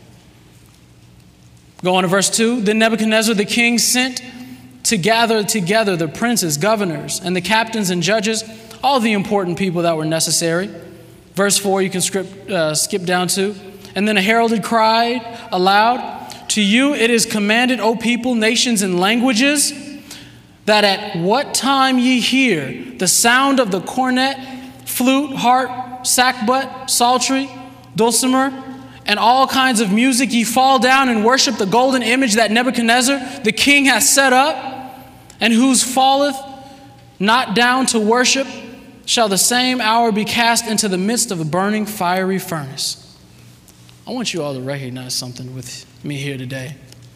Go on to verse 2. Then Nebuchadnezzar, the king, sent to gather together the princes, governors, and the captains and judges, all the important people that were necessary. Verse 4, you can skip down to. And then a herald cried aloud, to you it is commanded, O people, nations, and languages, that at what time ye hear the sound of the cornet, flute, harp, sackbut, psaltery, dulcimer, and all kinds of music, ye fall down and worship the golden image that Nebuchadnezzar the king hath set up, and whose falleth not down to worship, shall the same hour be cast into the midst of a burning fiery furnace. I want you all to recognize something with me here today.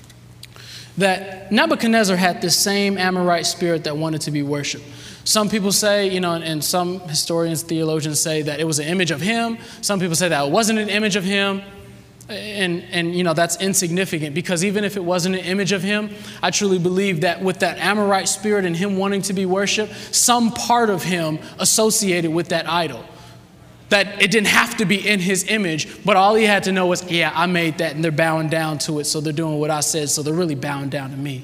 That Nebuchadnezzar had this same Amorite spirit that wanted to be worshiped. Some people say, and some historians, theologians say that it was an image of him. Some people say that it wasn't an image of him. And that's insignificant, because even if it wasn't an image of him, I truly believe that with that Amorite spirit and him wanting to be worshiped, some part of him associated with that idol. That it didn't have to be in his image, but all he had to know was, yeah, I made that and they're bowing down to it, so they're doing what I said, so they're really bowing down to me.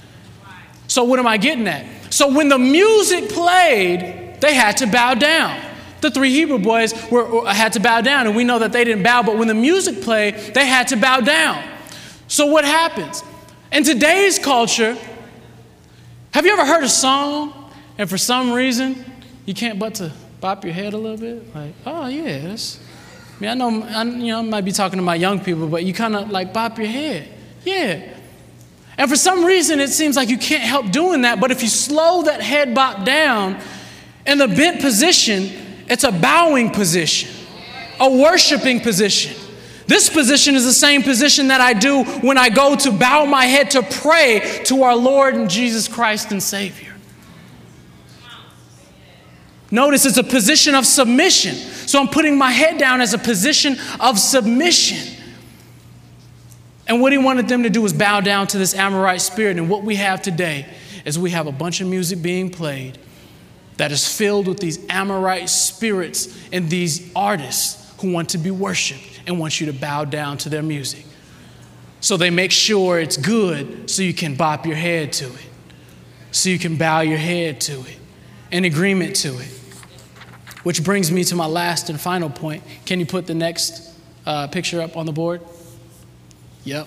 So what am I getting at? So when the music played, they had to bow down. The three Hebrew boys had to bow down, and we know that they didn't bow, but when the music played, they had to bow down. So what happens? In today's culture, have you ever heard a song, and for some reason, you can't but to bop your head a little bit? Like, oh, yes. I might be talking to my young people, but you kind of like bop your head. Yeah. And for some reason, it seems like you can't help doing that, but if you slow that head bop down in the bent position, it's a bowing position, a worshiping position. This position is the same position that I do when I go to bow my head to pray to our Lord and Jesus Christ and Savior. Notice it's a position of submission. So I'm putting my head down as a position of submission. And what he wanted them to do was bow down to this Amorite spirit. And what we have today is we have a bunch of music being played that is filled with these Amorite spirits and these artists who want to be worshiped and want you to bow down to their music. So they make sure it's good so you can bop your head to it, so you can bow your head to it, in agreement to it. Which brings me to my last and final point. Can you put the next picture up on the board? Yep.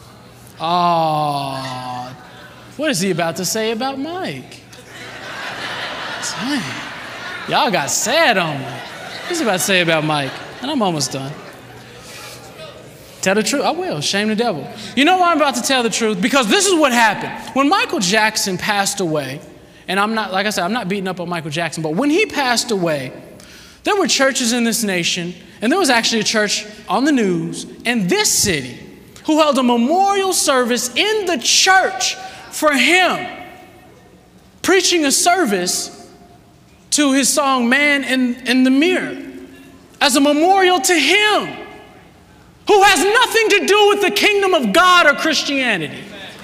Oh, what is he about to say about Mike? Dang. Y'all got sad on me. What's he about to say about Mike? And I'm almost done. Tell the truth. I will. Shame the devil. You know why I'm about to tell the truth? Because this is what happened. When Michael Jackson passed away, and I'm not, like I said, I'm not beating up on Michael Jackson, but when he passed away, there were churches in this nation, and there was actually a church on the news in this city who held a memorial service in the church for him, preaching a service to his song, Man in the Mirror, as a memorial to him, who has nothing to do with the kingdom of God or Christianity.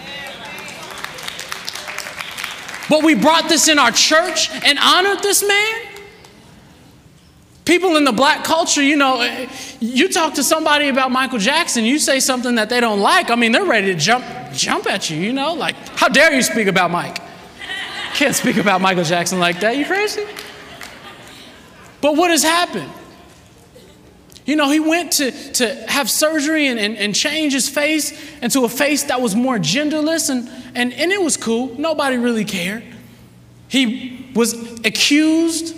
But we brought this in our church and honored this man. People in the black culture, you talk to somebody about Michael Jackson, you say something that they don't like, they're ready to jump at you, like, how dare you speak about Mike? Can't speak about Michael Jackson like that, you crazy? But what has happened? He went to have surgery and change his face into a face that was more genderless, and it was cool. Nobody really cared. He was accused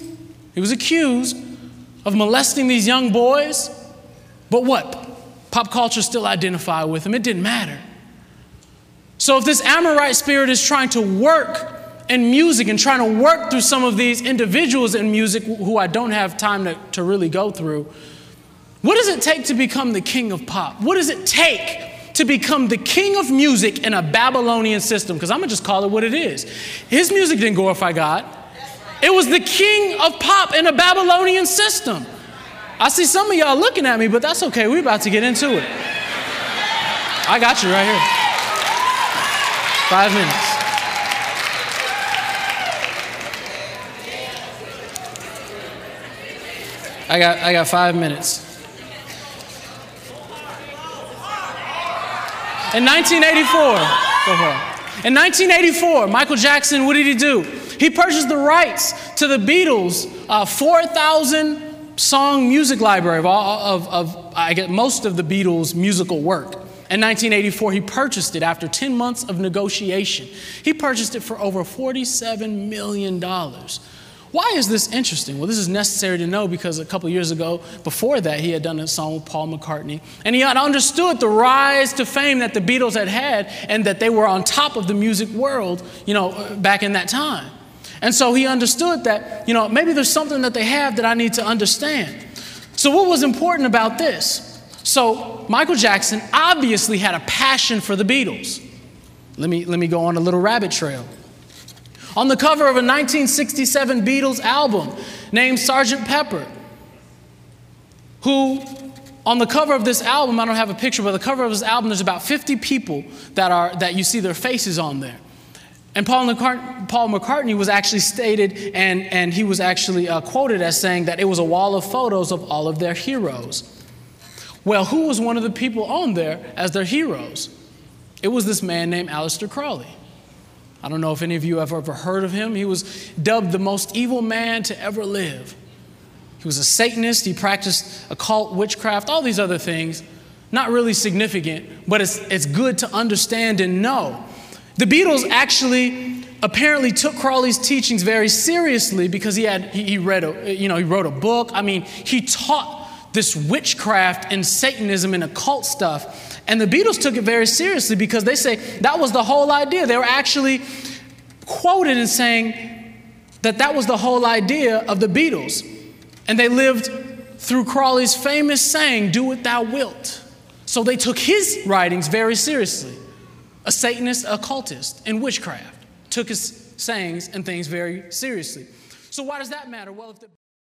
of molesting these young boys. But what? Pop culture still identified with him. It didn't matter. So if this Amorite spirit is trying to work in music and trying to work through some of these individuals in music who I don't have time to really go through, what does it take to become the king of pop? What does it take to become the king of music in a Babylonian system? Because I'm going to just call it what it is. His music didn't glorify God. It was the king of pop in a Babylonian system. I see some of y'all looking at me, but that's okay. We're about to get into it. I got you right here. 5 minutes. I got 5 minutes. In 1984, go for it. In 1984, Michael Jackson, what did he do? He purchased the rights to the Beatles' 4,000 song music library of I guess most of the Beatles' musical work. In 1984, he purchased it after 10 months of negotiation. He purchased it for over $47 million. Why is this interesting? Well, this is necessary to know because a couple years ago, before that, he had done a song with Paul McCartney, and he had understood the rise to fame that the Beatles had and that they were on top of the music world, back in that time. And so he understood that, maybe there's something that they have that I need to understand. So what was important about this? So Michael Jackson obviously had a passion for the Beatles. Let me go on a little rabbit trail. On the cover of a 1967 Beatles album named Sgt. Pepper, who on the cover of this album, I don't have a picture, but the cover of this album, there's about 50 people that you see their faces on there. And Paul McCartney was actually stated, and he was actually quoted as saying that it was a wall of photos of all of their heroes. Well, who was one of the people on there as their heroes? It was this man named Aleister Crowley. I don't know if any of you have ever heard of him. He was dubbed the most evil man to ever live. He was a Satanist. He practiced occult witchcraft, all these other things. Not really significant, but it's good to understand and know. The Beatles actually apparently took Crowley's teachings very seriously because he wrote a book. I mean, he taught this witchcraft and Satanism and occult stuff. And the Beatles took it very seriously because they say that was the whole idea. They were actually quoted in saying that was the whole idea of the Beatles. And they lived through Crowley's famous saying, "Do what thou wilt." So they took his writings very seriously. A Satanist, occultist, and witchcraft took his sayings and things very seriously. So why does that matter? Well, if the